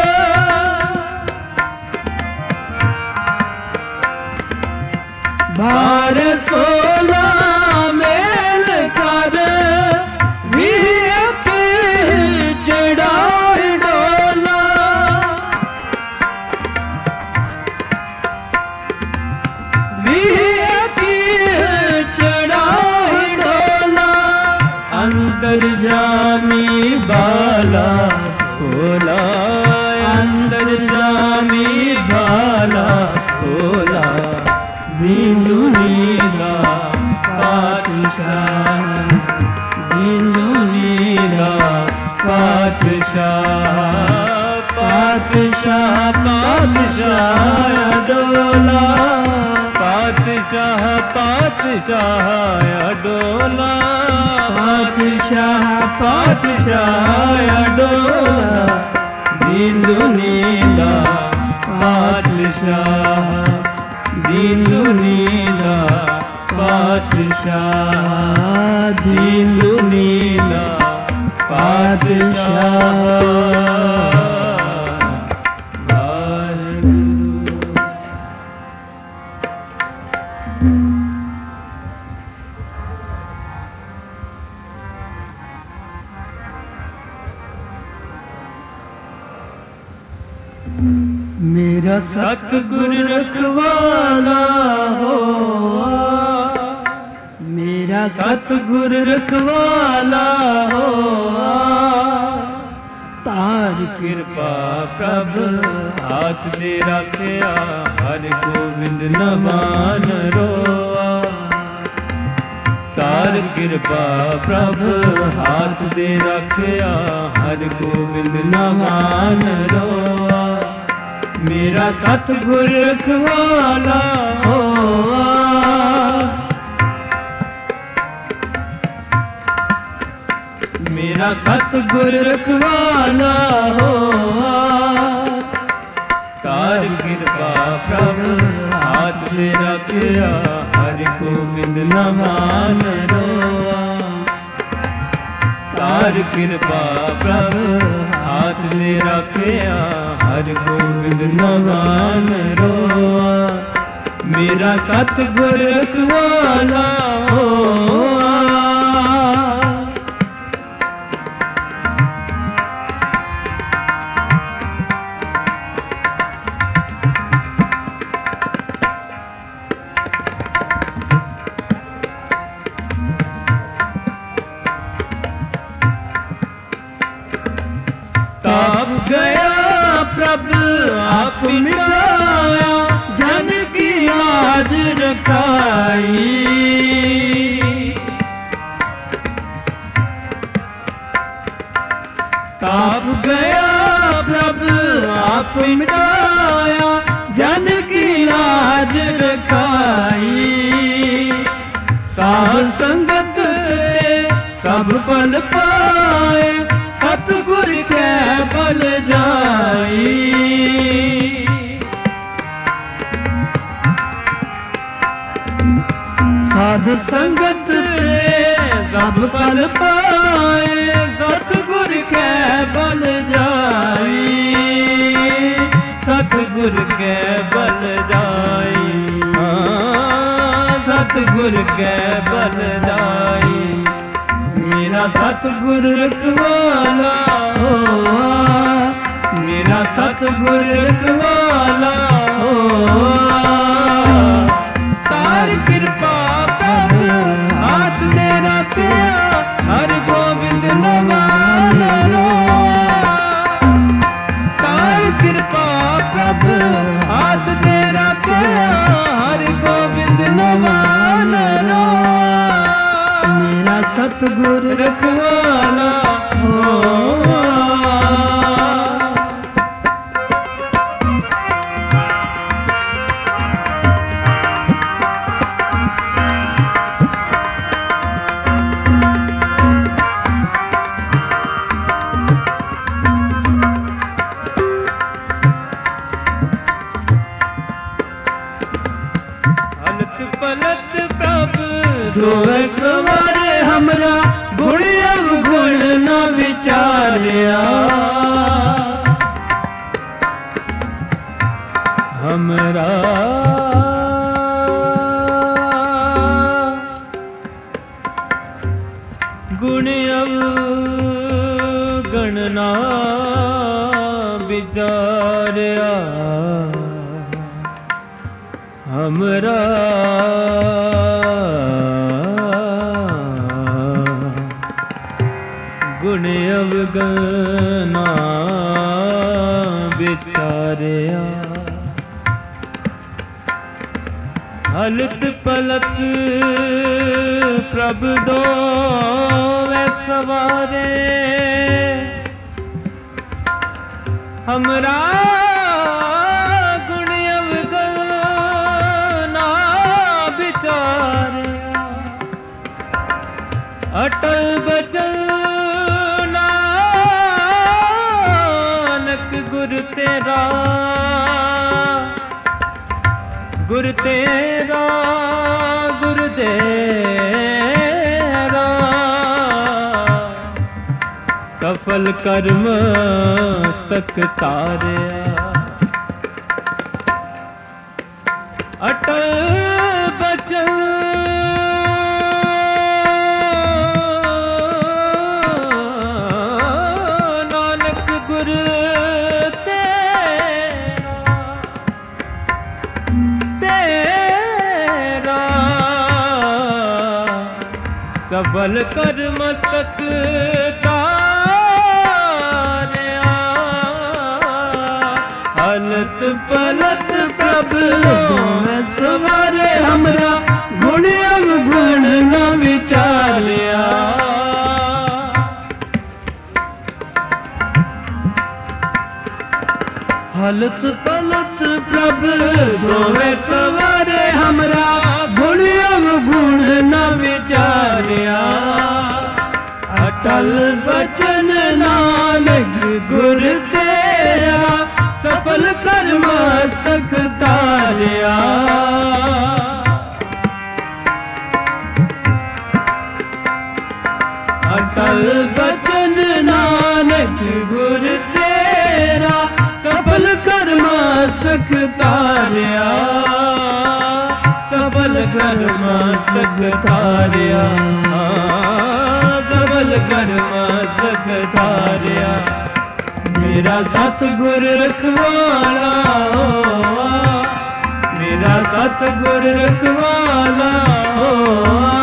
12-16 ਮੇਲ ਕਰ ਵੀਹ ਕੇ ਚੜਾਏ ਡੋਲਾ ਵੀਹ ਕੇ ਚੜਾਏ ਡੋਲਾ ਅੰਦਰ ਜਾਮੀ ਬਾਲਾ ਭੋਲਾ ਅੰਦਰ ਜਾਮੀ ਬਾਲਾ ਭੋਲਾ ਦੀਨੁ ਨੀਲਾ ਪਾਤਸ਼ਾਹ ਦੀਨੁ ਨੀਲਾ ਪਾਤਸ਼ਾਹ ਪਾਤਸ਼ਾਹ ਪਾਤਸ਼ਾਹ ਅਡੋਲਾ ਪਾਤਸ਼ਾਹ ਪਾਤਸ਼ਾਹ ਅਡੋਲਾ ਪਾਤਸ਼ਾਹ ਪਾਤਸ਼ਾਹ ਅਡੋਲਾ ਦੀਨੁ ਨੀਲਾ ਪਾਤਸ਼ਾਹ ਦੀਨੁ ਨੀਲਾ ਪਾਤਸ਼ਾਹ ਦੀਨੁ ਨੀਲਾ ਪਾਤਸ਼ਾਹ ਮੇਰਾ ਸਤਿਗੁਰ ਰਖਵਾਲਾ ਹੋਆ ਮੇਰਾ ਸਤਿਗੁਰ ਰਖਵਾਲਾ ਹੋਆ ਤਾਰ ਕਿਰਪਾ ਪ੍ਰਭ ਹਾਥ ਦੇ ਰੱਖਿਆ ਹਰਿ ਗੋਬਿੰਦ ਨਮਾਨ ਰੋਆ ਤਾਰ ਕਿਰਪਾ ਪ੍ਰਭ ਹਾਥ ਦੇ ਰੱਖਿਆ ਹਰਿ ਗੋਬਿੰਦ ਨਮਾਨ ਰੋਆ ਮੇਰਾ ਸਤਿਗੁਰ ਰਖਵਾਲਾ ਹੋਆ ਮੇਰਾ ਸਤਿਗੁਰ ਰਖਵਾਲਾ ਹੋਆ ਤਾਰ ਕਿਰਪਾ ਪ੍ਰਭ ਹਾਥ ਤੇ ਰੱਖਿਆ, ਹਰਿ ਗੋਬਿੰਦ ਨਵਾਨ ਰੋਆ। ਤਾਰ ਕਿਰਪਾ ਪ੍ਰਭ ਹਾਥ ਤੇ ਰੱਖਿਆ, ਹਰਿ ਗੋਬਿੰਦ ਨਵਾਨ ਰੋਆ। ਮੇਰਾ ਸਤਿਗੁਰ ਰਖਵਾਲਾ ਹੋਆ। ਤਾਪ ਗਿਆ ਪ੍ਰਭ ਆਪ ਮਿਟਾਇਆ, ਜਨ ਕੀ ਲਾਜ ਰਖਾਈ। ਤਾਪ ਗਿਆ ਪ੍ਰਭ ਆਪ ਮਿਟਾਇਆ, ਜਨ ਕੀ ਲਾਜ ਰਖਾਈ। ਸਾਧ ਸੰਗਤ ਤੇ ਸਭ ਪਲ ਪਾਏ, ਸਤਿਗੁਰ ਕੈ ਬਲ ਜਾਈ। ਸਾਧ ਸੰਗਤ ਤੇ ਸਭ ਪਲ ਪਾਏ, ਸਤਿਗੁਰ ਕੈ ਬਲ ਜਾਈ। ਸਤਿਗੁਰ ਕੈ ਬਲ ਜਾਈ, ਸਤਿਗੁਰ ਕੈ ਬਲ ਜਾਈ। ਮੇਰਾ ਸਤਿਗੁਰ ਰਖਵਾਲਾ ਹੋਆ, ਮੇਰਾ ਸਤਿਗੁਰ ਰਖਵਾਲਾ ਹੋਆ। ਤਾਰ ਕਿਰਪਾ ਪ੍ਰਭ ਹਾਥ ਤੇ ਰੱਖਿਆ, ਹਰਿ ਗੋਬਿੰਦ ਨਵਾਨ ਰੋਆ। ਤਾਰ ਕਿਰਪਾ ਪ੍ਰਭ ਹਾਥ ਤੇ ਰੱਖਿਆ, ਹਰਿ ਗੋਬਿੰਦ ਨਵਾਨ ਰੋਆ। ਮੇਰਾ ਸਤਿਗੁਰ ਰਖਵਾਲਾ ਹੋਆ। ਹਲਤ ਪਲਤ ਪ੍ਰਭ ਦੋਵੇਂ ਸਵਾਰੇ ਹਮਰਾ, ਗੁਣ ਅਵਗੁਣ ਨ ਵਿਚਾਰਿਆ। ਹਮਰਾ ਗੁਣ ਅਵਗੁਣ ਨ ਵਿਚਾਰਿਆ। ਹਮਰਾ ਗੁਣ ਅਵਗੁਣਾ ਵਿਚਾਰਿਆ। ਹਲਤ ਪਲਤ ਪ੍ਰਭ ਦੋਵੇਂ ਸਵਾਰੇ, ਹਮਰਾ ਗੁਣ ਅਵਗੁਣਾ ਵਿਚਾਰਿਆ। ਅਟਲ ਬਚਨ ਨਾਨਕ ਗੁਰ ਤੇਰਾ, ਗੁਰ ਤੇਰਾ ਗੁਰ ਤੇਰਾ। ਸਫਲ ਕਰਮ ਮਸਤਕ ਤਾਰਿਆ। ਅਟਲ ਬਚਨ ਨਾਨਕ ਗੁਰ ਤੇਰਾ, ਸਫਲ ਕਰ ਮਸਤਕ ਤਾਰਿਆ। ਹਲਤ ਪਲਤ ਪ੍ਰਭ ਦੋਵੇਂ ਸਵਾਰੇ, ਹਮਰਾ ਗੁਣ ਅਵਗੁਣ ਨ ਵਿਚਾਰਿਆ। ਹਲਤ ਪਲਤ ਪ੍ਰਭ ਦੋਵੇਂ ਸਵਾਰੇ, ਹਮਰਾ ਗੁਣ ਅਵਗੁਣ ਨ ਵਿਚਾਰਿਆ। ਅਟਲ ਬਚਨ ਨਾਨਕ ਗੁਰ ਤੇਰਾ, ਸਫਲ ਕਰ ਮਸਤਕ ਤਾਰਿਆ। ਸਫਲ ਕਰਮ ਸਖਤਾਰਿਆ, ਸਫਲ ਕਰਮ ਸਖਤਾਰਿਆ। ਮੇਰਾ ਸਤਿਗੁਰ ਰਖਵਾਲਾ ਹੋਆ, ਮੇਰਾ ਸਤਿਗੁਰ ਰਖਵਾਲਾ ਹੋਆ।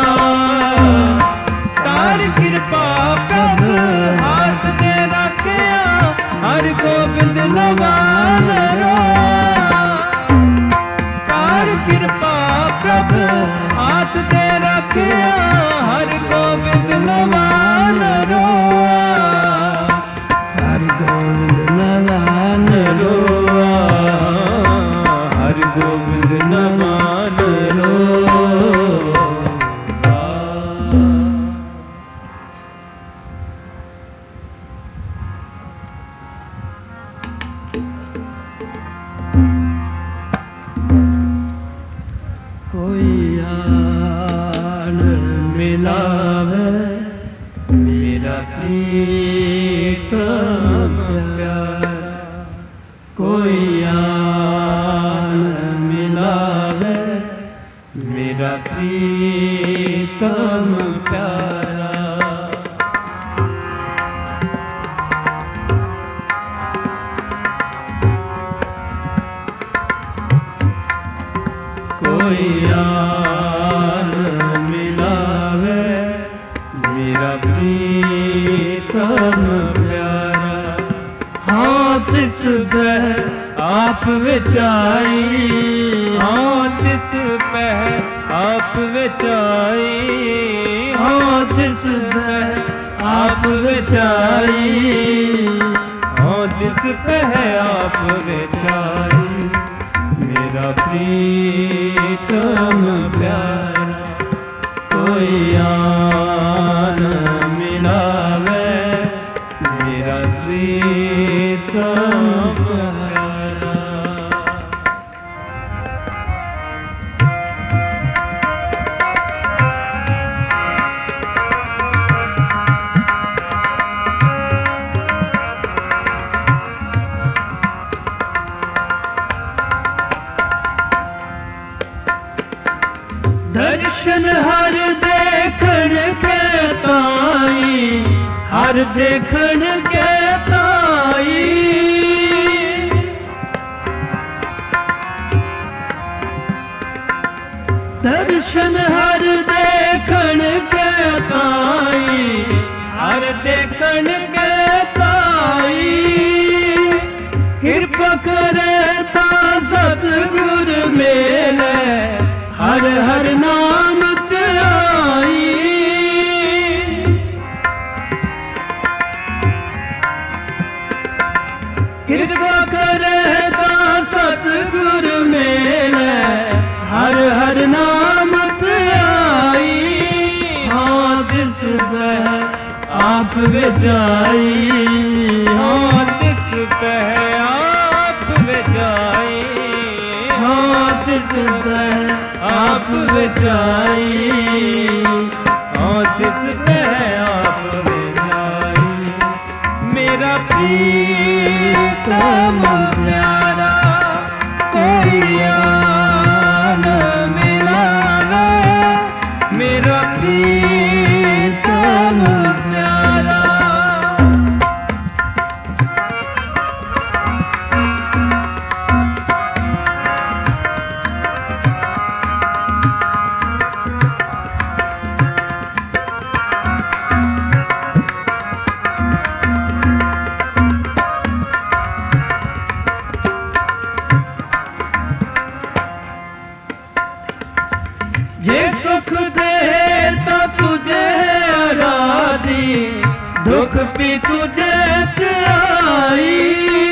ਤਾਰ ਕਿਰਪਾ ਪ੍ਰਭ ਹਾਥ ਦੇ ਰੱਖਿਆ, ਹਰਿ ਗੋਬਿੰਦ ਨਵਾਲ ਰੋਆ। ਤਾਰ ਕਿਰਪਾ ਪ੍ਰਭ ਹਾਥ ਦੇ ਰੱਖਿਆ, ਹਰਿ ਗੋਬਿੰਦ ਨਵਾਲ ਰੋਆ। ਹਰਿ ਗੋਬਿੰਦ ਨਵਾਲ ਰੋਆ, ਹਰਿ ਗੋਬਿੰਦ ਨਵਾਲ ਰੋਆ। ਕੋਈ ਆਨ ਮਿਲਾਵੇ ਮੇਰਾ ਪ੍ਰੀਤਮ ਪਿਆਰਾ, ਕੋਈ ਆਨ ਮਿਲਾਵੇ ਮੇਰਾ ਪ੍ਰੀਤਮ ਪਿਆਰਾ। ਕੋਈ ਆਨ ਮਿਲਾਵੇ ਮੇਰਾ ਪ੍ਰੀਤਮ ਪਿਆਰਾ। ਹਾਂ ਤਿਸ ਬਹਿ ਆਪ ਵਿਚਾਈ, ਹਾਂ ਤਿਸ ਬਹਿ ਆਪ ਵਿਚਾਈ, ਹਾਂ ਤਿਸ ਬਹਿ ਆਪ ਵਿਚਾਈ, ਹਾਂ ਤਿਸ ਬਹਿ ਆਪ ਵਿਚਾਈ। ਮੇਰਾ ਪ੍ਰੀਤਮ ਪਿਆਰਾ, ਕੋਈ ਆਨ ਮਿਲਾਵੇ ਮੇਰਾ ਪ੍ਰੀਤਮ ਪਿਆਰਾ। ਦਰਸ਼ਨ ਹਰ ਦੇਖਣ ਕੇ ਤਾਈ, ਹਰ ਦੇਖਣ ਕੇ ਤਾਈ। ਦਰਸ਼ਨ ਹਰ ਦੇਖਣ ਕੇ ਤਾਈ, ਹਰ ਦੇਖਣ ਕੇ ਤਾਈ। ਕਿਰਪਾ ਕਰੇ ਤਾਂ ਸਤਿਗੁਰ ਮੇਲੇ, ਹਰ ਹਰ ਨਾਮ ਧਿਆਈ। ਕਿਰਪਾ ਕਰੇ ਤਾਂ ਸਤਿਗੁਰ ਮੇਲੇ, ਹਰ ਹਰ ਨਾਮ ਧਿਆਈ। ਹਾਂ ਤਿਸ ਬਹਿ ਆਪ ਵਿਚਾਈ, ਹਾਂ ਤਿਸ ਬਹਿ ਆਪ ਵਿਚਾਈ, ਹਾਂ ਤਿਸ ਬਹਿ ਆਪ ਵਿਚਾਈ, ਹਾਂ ਤਿਸ ਬਹਿ ਆਪ ਵਿਚਾਈ। ਮੇਰਾ ਪ੍ਰੀਤਮ ਪਿਆਰਾ, ਕੋਈ ਆਨ ਮਿਲਾਵੇ ਮੇਰਾ ਪ੍ਰੀਤਮ ਪਿਆਰਾ। ਜੇ ਸੁਖ ਦੇ ਤਾਂ ਤੁਝੇ ਅਰਾਧੀ, ਦੁਖ ਵੀ ਤੁਝੇ ਧਿਆਈ।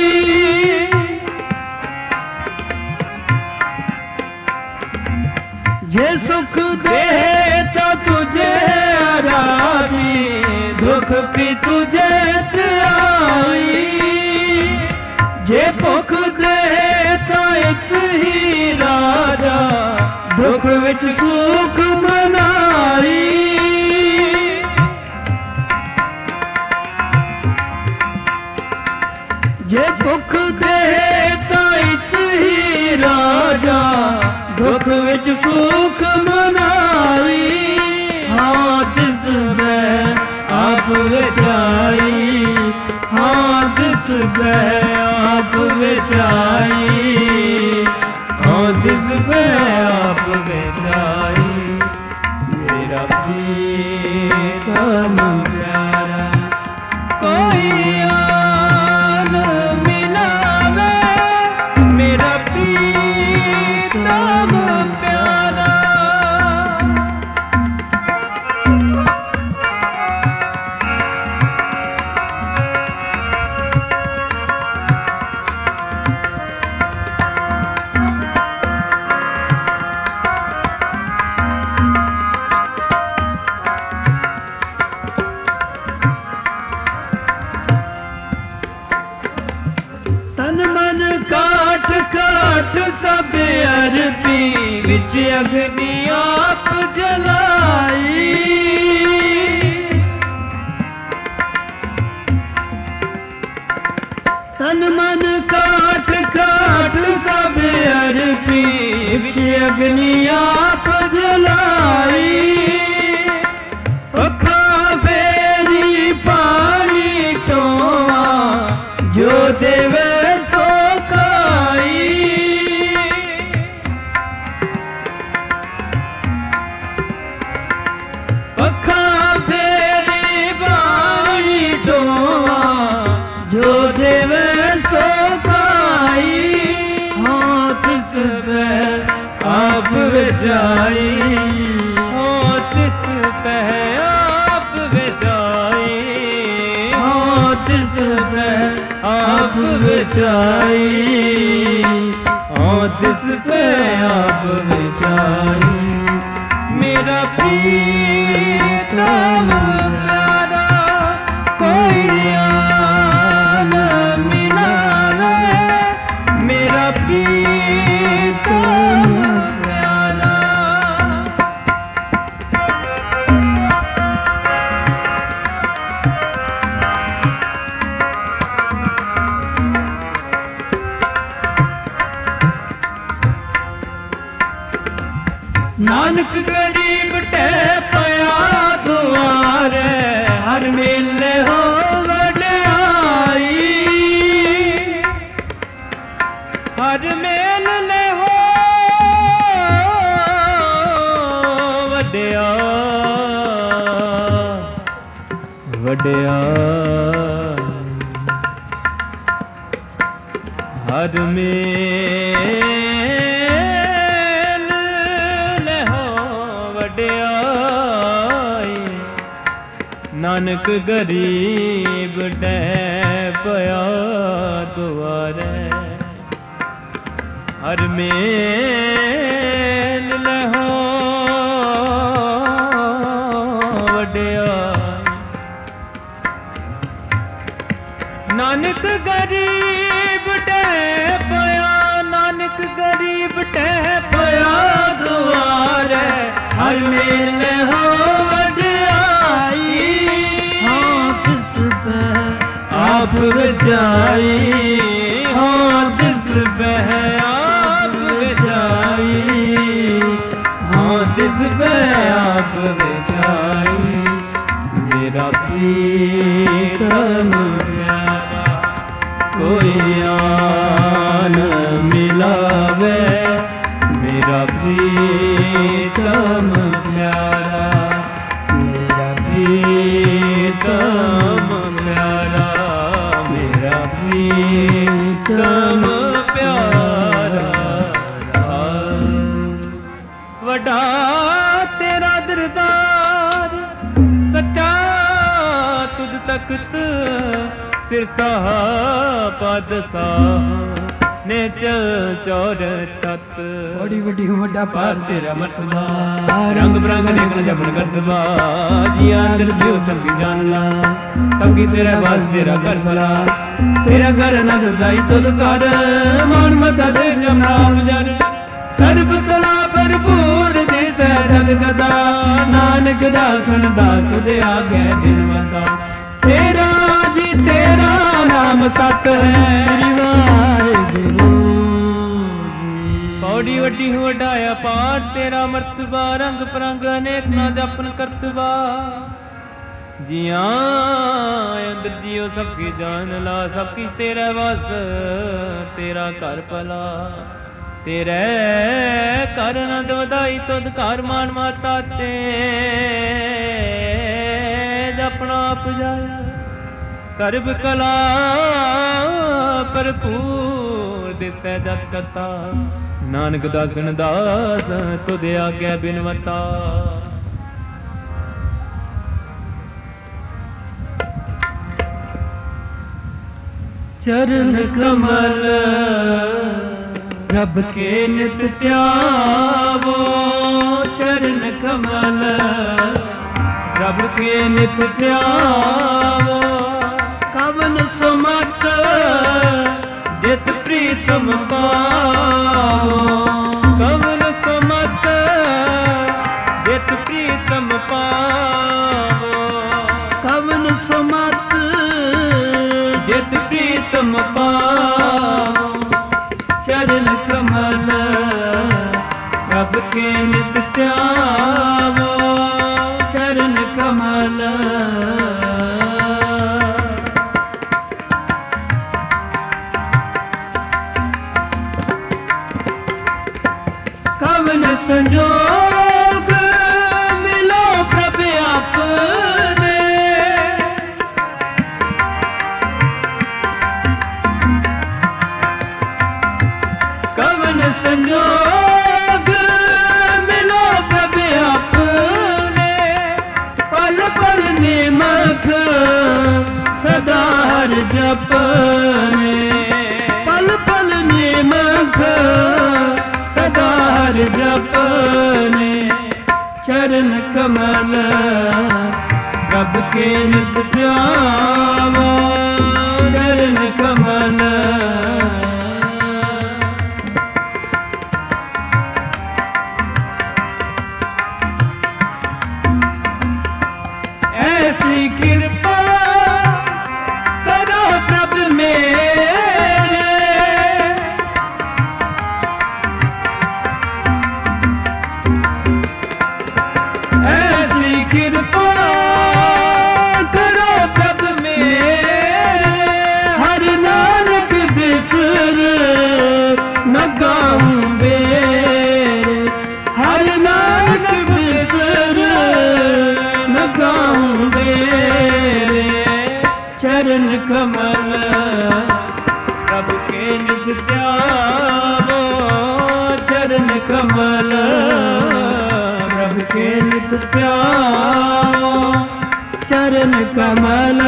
ਜੇ ਸੁਖ ਦੇ ਤਾਂ ਤੁਝੇ ਅਰਾਧੀ, ਦੁਖ ਵੀ ਤੁਝੇ ਧਿਆਈ। ਜੇ ਭੁਖ ਦੇ ਤਾਂ ਇੱਕ ਹੀ ਰਾਜਾ, ਦੁਖ ਵਿੱਚ ਸੁਖ ਮਨਾਈ। ਜੇ ਭੁਖ ਦੇ ਤਾਂ ਇੱਕ ਹੀ ਰਾਜਾ, ਦੁਖ ਵਿੱਚ ਸੁਖ सुख मनाई, हाँ तिस बह आप विचाई, हाँ तिस बह आप विचाई, हाँ तिस बह आप विचाई। मेरा प्रीतम प्यारा कोई आन मिलावे, मेरा प्रीतम प्यारा। तन मन काट काट सब अरपी, विच अग्नि आप जलाई, तन मन काट काट सब अरपी, विच अग्नि आप जलाई। अखा फेरी पानी टोआ, जो देवे सो काई, अखा फेरी पानी टोआ, जो देवे सो काई, हाँ तिस बह आप विचाई, हाँ तिस बह आप विचाई, हाँ तिस बह आप विचाई, हाँ तिस बह आप विचाई। मेरा प्रीतम प्यारा कोई आन मिलावे, मेरा प्रीतम प्यारा। नानक गरीब टह पया दुआरे, हर मेले हो वड्याई, हर मेले हो वड्या वड्या, हर मेल वड्याई। नानक गरीब टह पया दुआरे, हर मेल लहो वड्याई। नानक गरीब टह पया, नानक गरीब टह पया दुआरे, हर मेल हो वड्याई, हाँ तिस बह आप विचाई, हाँ तिस बह आप विचाई, हाँ तिस बह आप विचाई। मेरा प्रीतम प्यारा कोई आन मिलावे, मेरा प्रीतम प्यारा, मेरा प्रीतम प्यारा, मेरा प्रीतम प्यारा। वड्डा तेरा दरबार सच्चा तुझ तख्त, सिरसाह पातशाह ने चल चौर छत। बड़ी बड़ी वड्डा पार तेरा मरतबा, रंग बिरंग देखना जमन करतबा, जिया अंदर जो सबकी जान ला, सबकी तेरा बाल तेरा कर भला, तेरा घर न दुर्दाई तुद कर, मान मता दे जमना जन, सर्ब कला भरपूर देश जग गदा, नानक दासन दास तुझे आगे दिन बता। तेरा जी तेरा नाम सत है, श्री वाहिगुरु। ਬੜੀ ਵੱਡੀ ਵਡਾਇਆ ਪਾਰ ਤੇਰਾ ਮਰਤਬਾ ਰੰਗ ਪਰੰਗ ਅਨੇਕ ਨਾ ਜਪਨ ਕਰਤਬਾ जिया अंदर जियो सबकी जान ला सब किस तेरा वास तेरा घर भला तेरे कर नंद वधाई तुद घर मान माता ते अपना आप जाया सर्व कला भरपूर दिसै जत कथा नानक दासन दास तुद आज्ञा बिनवता चरण कमल रब के नित त्यावो चरण कमल रब के नित त्यावो कवन सुमत जित प्रीतम पावो कवन सुमत जित प्रीतम पावो कवन सुमत जित प्रीतम पावो चरण कमल रब के नित त्यावो चरण कमल कवन संजोग मिलो प्रभु आपने कवन संजोग मिलो प्रभु आपने पल पल निमख सदा हर जपने पल पल निमख सदा हर जपने चरण कमल रब के नित त्यावो चरण कमल ऐसी कृपा करो प्रभु मेरे ऐसी कृपा करो प्रभु मेरे हर नानक बिसर न गाऊं बेरे हर नानक बिसर न गाऊं बेरे चरण कमल प्रभु के नित त्यावो चरण कमल प्रभु के नित त्यावो चरण कमल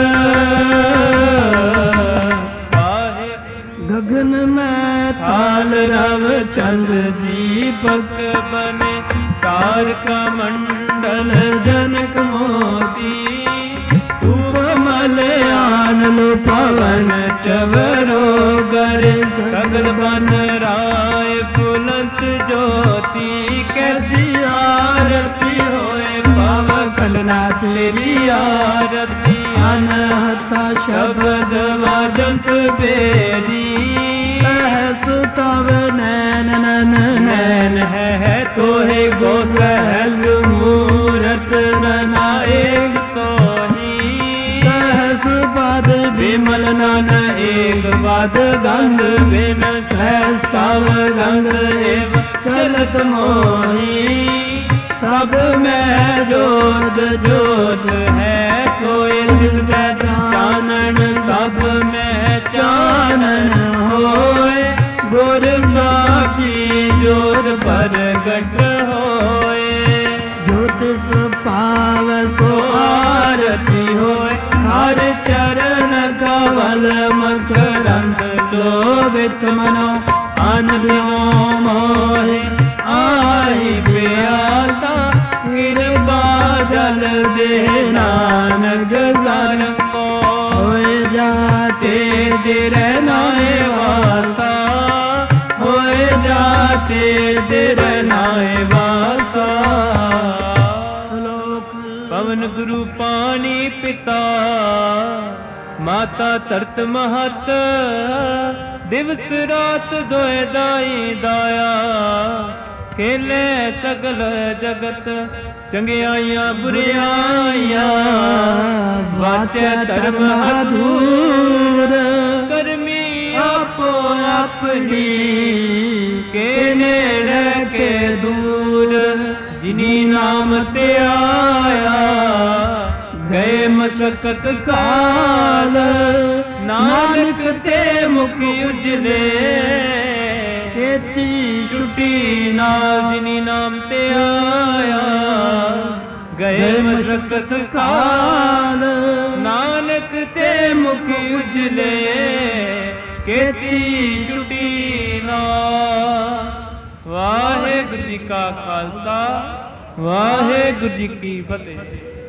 गगन में थाल रव चंद्र दीपक बने तारका मंडल जनक मोती मलयान लो पवन चवरो गर सगल बन राय फुलंत ज्योति कैसी आरती होए पाव खंडना तेरी आरती अनहता शब्द वाजंत बेरी सहस तव नैन नन नैन है तोहे गो सहज मूरत रनाएक तो पद विमल नन एक पद गंग बिन सहसाव गंग एव चलत मोही सब में जोत जोत है सोए जिसका चानन सब में चानन होए गुर साखी जोत प्रगट होए ज्योतिष पाव सो आरती होए हर चरण कवल मकरंद लोभित मनो अनलो मोहे आई प्यासा कृपा जल दे नानक सन को होए जाते दिर नाए वासा होए जाते दिर नाए वासा पवन गुरु पानी पिता माता तरत महत ਦਿਵਸ ਰਾਤ ਦੋਇ ਦਾਈ ਦਾਇਆ, ਖੇਲੇ ਸਗਲ ਜਗਤ ਚੰਗਿਆਈਆਂ ਬੁਰਿਆਈਆਂ, ਵਾਚੈ ਧਰਮ ਅਧੂਰ ਕਰਮੀ ਆਪੋ ਆਪਣੀ, ਕੇ ਨੇੜੇ ਕੇ ਦੂਰ ਜਿਨੀ ਨਾਮ ਤੇ ਆਇਆ, ਗਏ ਮਸਕਤ ਕਾਲ ਨਾਨਕ ਤੇ ਮੁਖੀ ਉਜਲੇ, ਕੀਤੀ ਛੁਟੀ ਨਾਲ ਜਿਨੀ ਨਾਮ ਤੇ ਆਇਆ, ਗਏ ਮਸਕਤ ਕਾਲ ਨਾਨਕ ਤੇ ਮੁਖੀ ਉਜਲੇ, ਕੀਤੀ ਛੁਟੀ ਨਾਲ। ਵਾਹਿਗੁਰੂ ਜੀ ਕਾ ਖਾਲਸਾ, ਵਾਹਿਗੁਰੂ ਜੀ ਕੀ ਫਤਿਹ।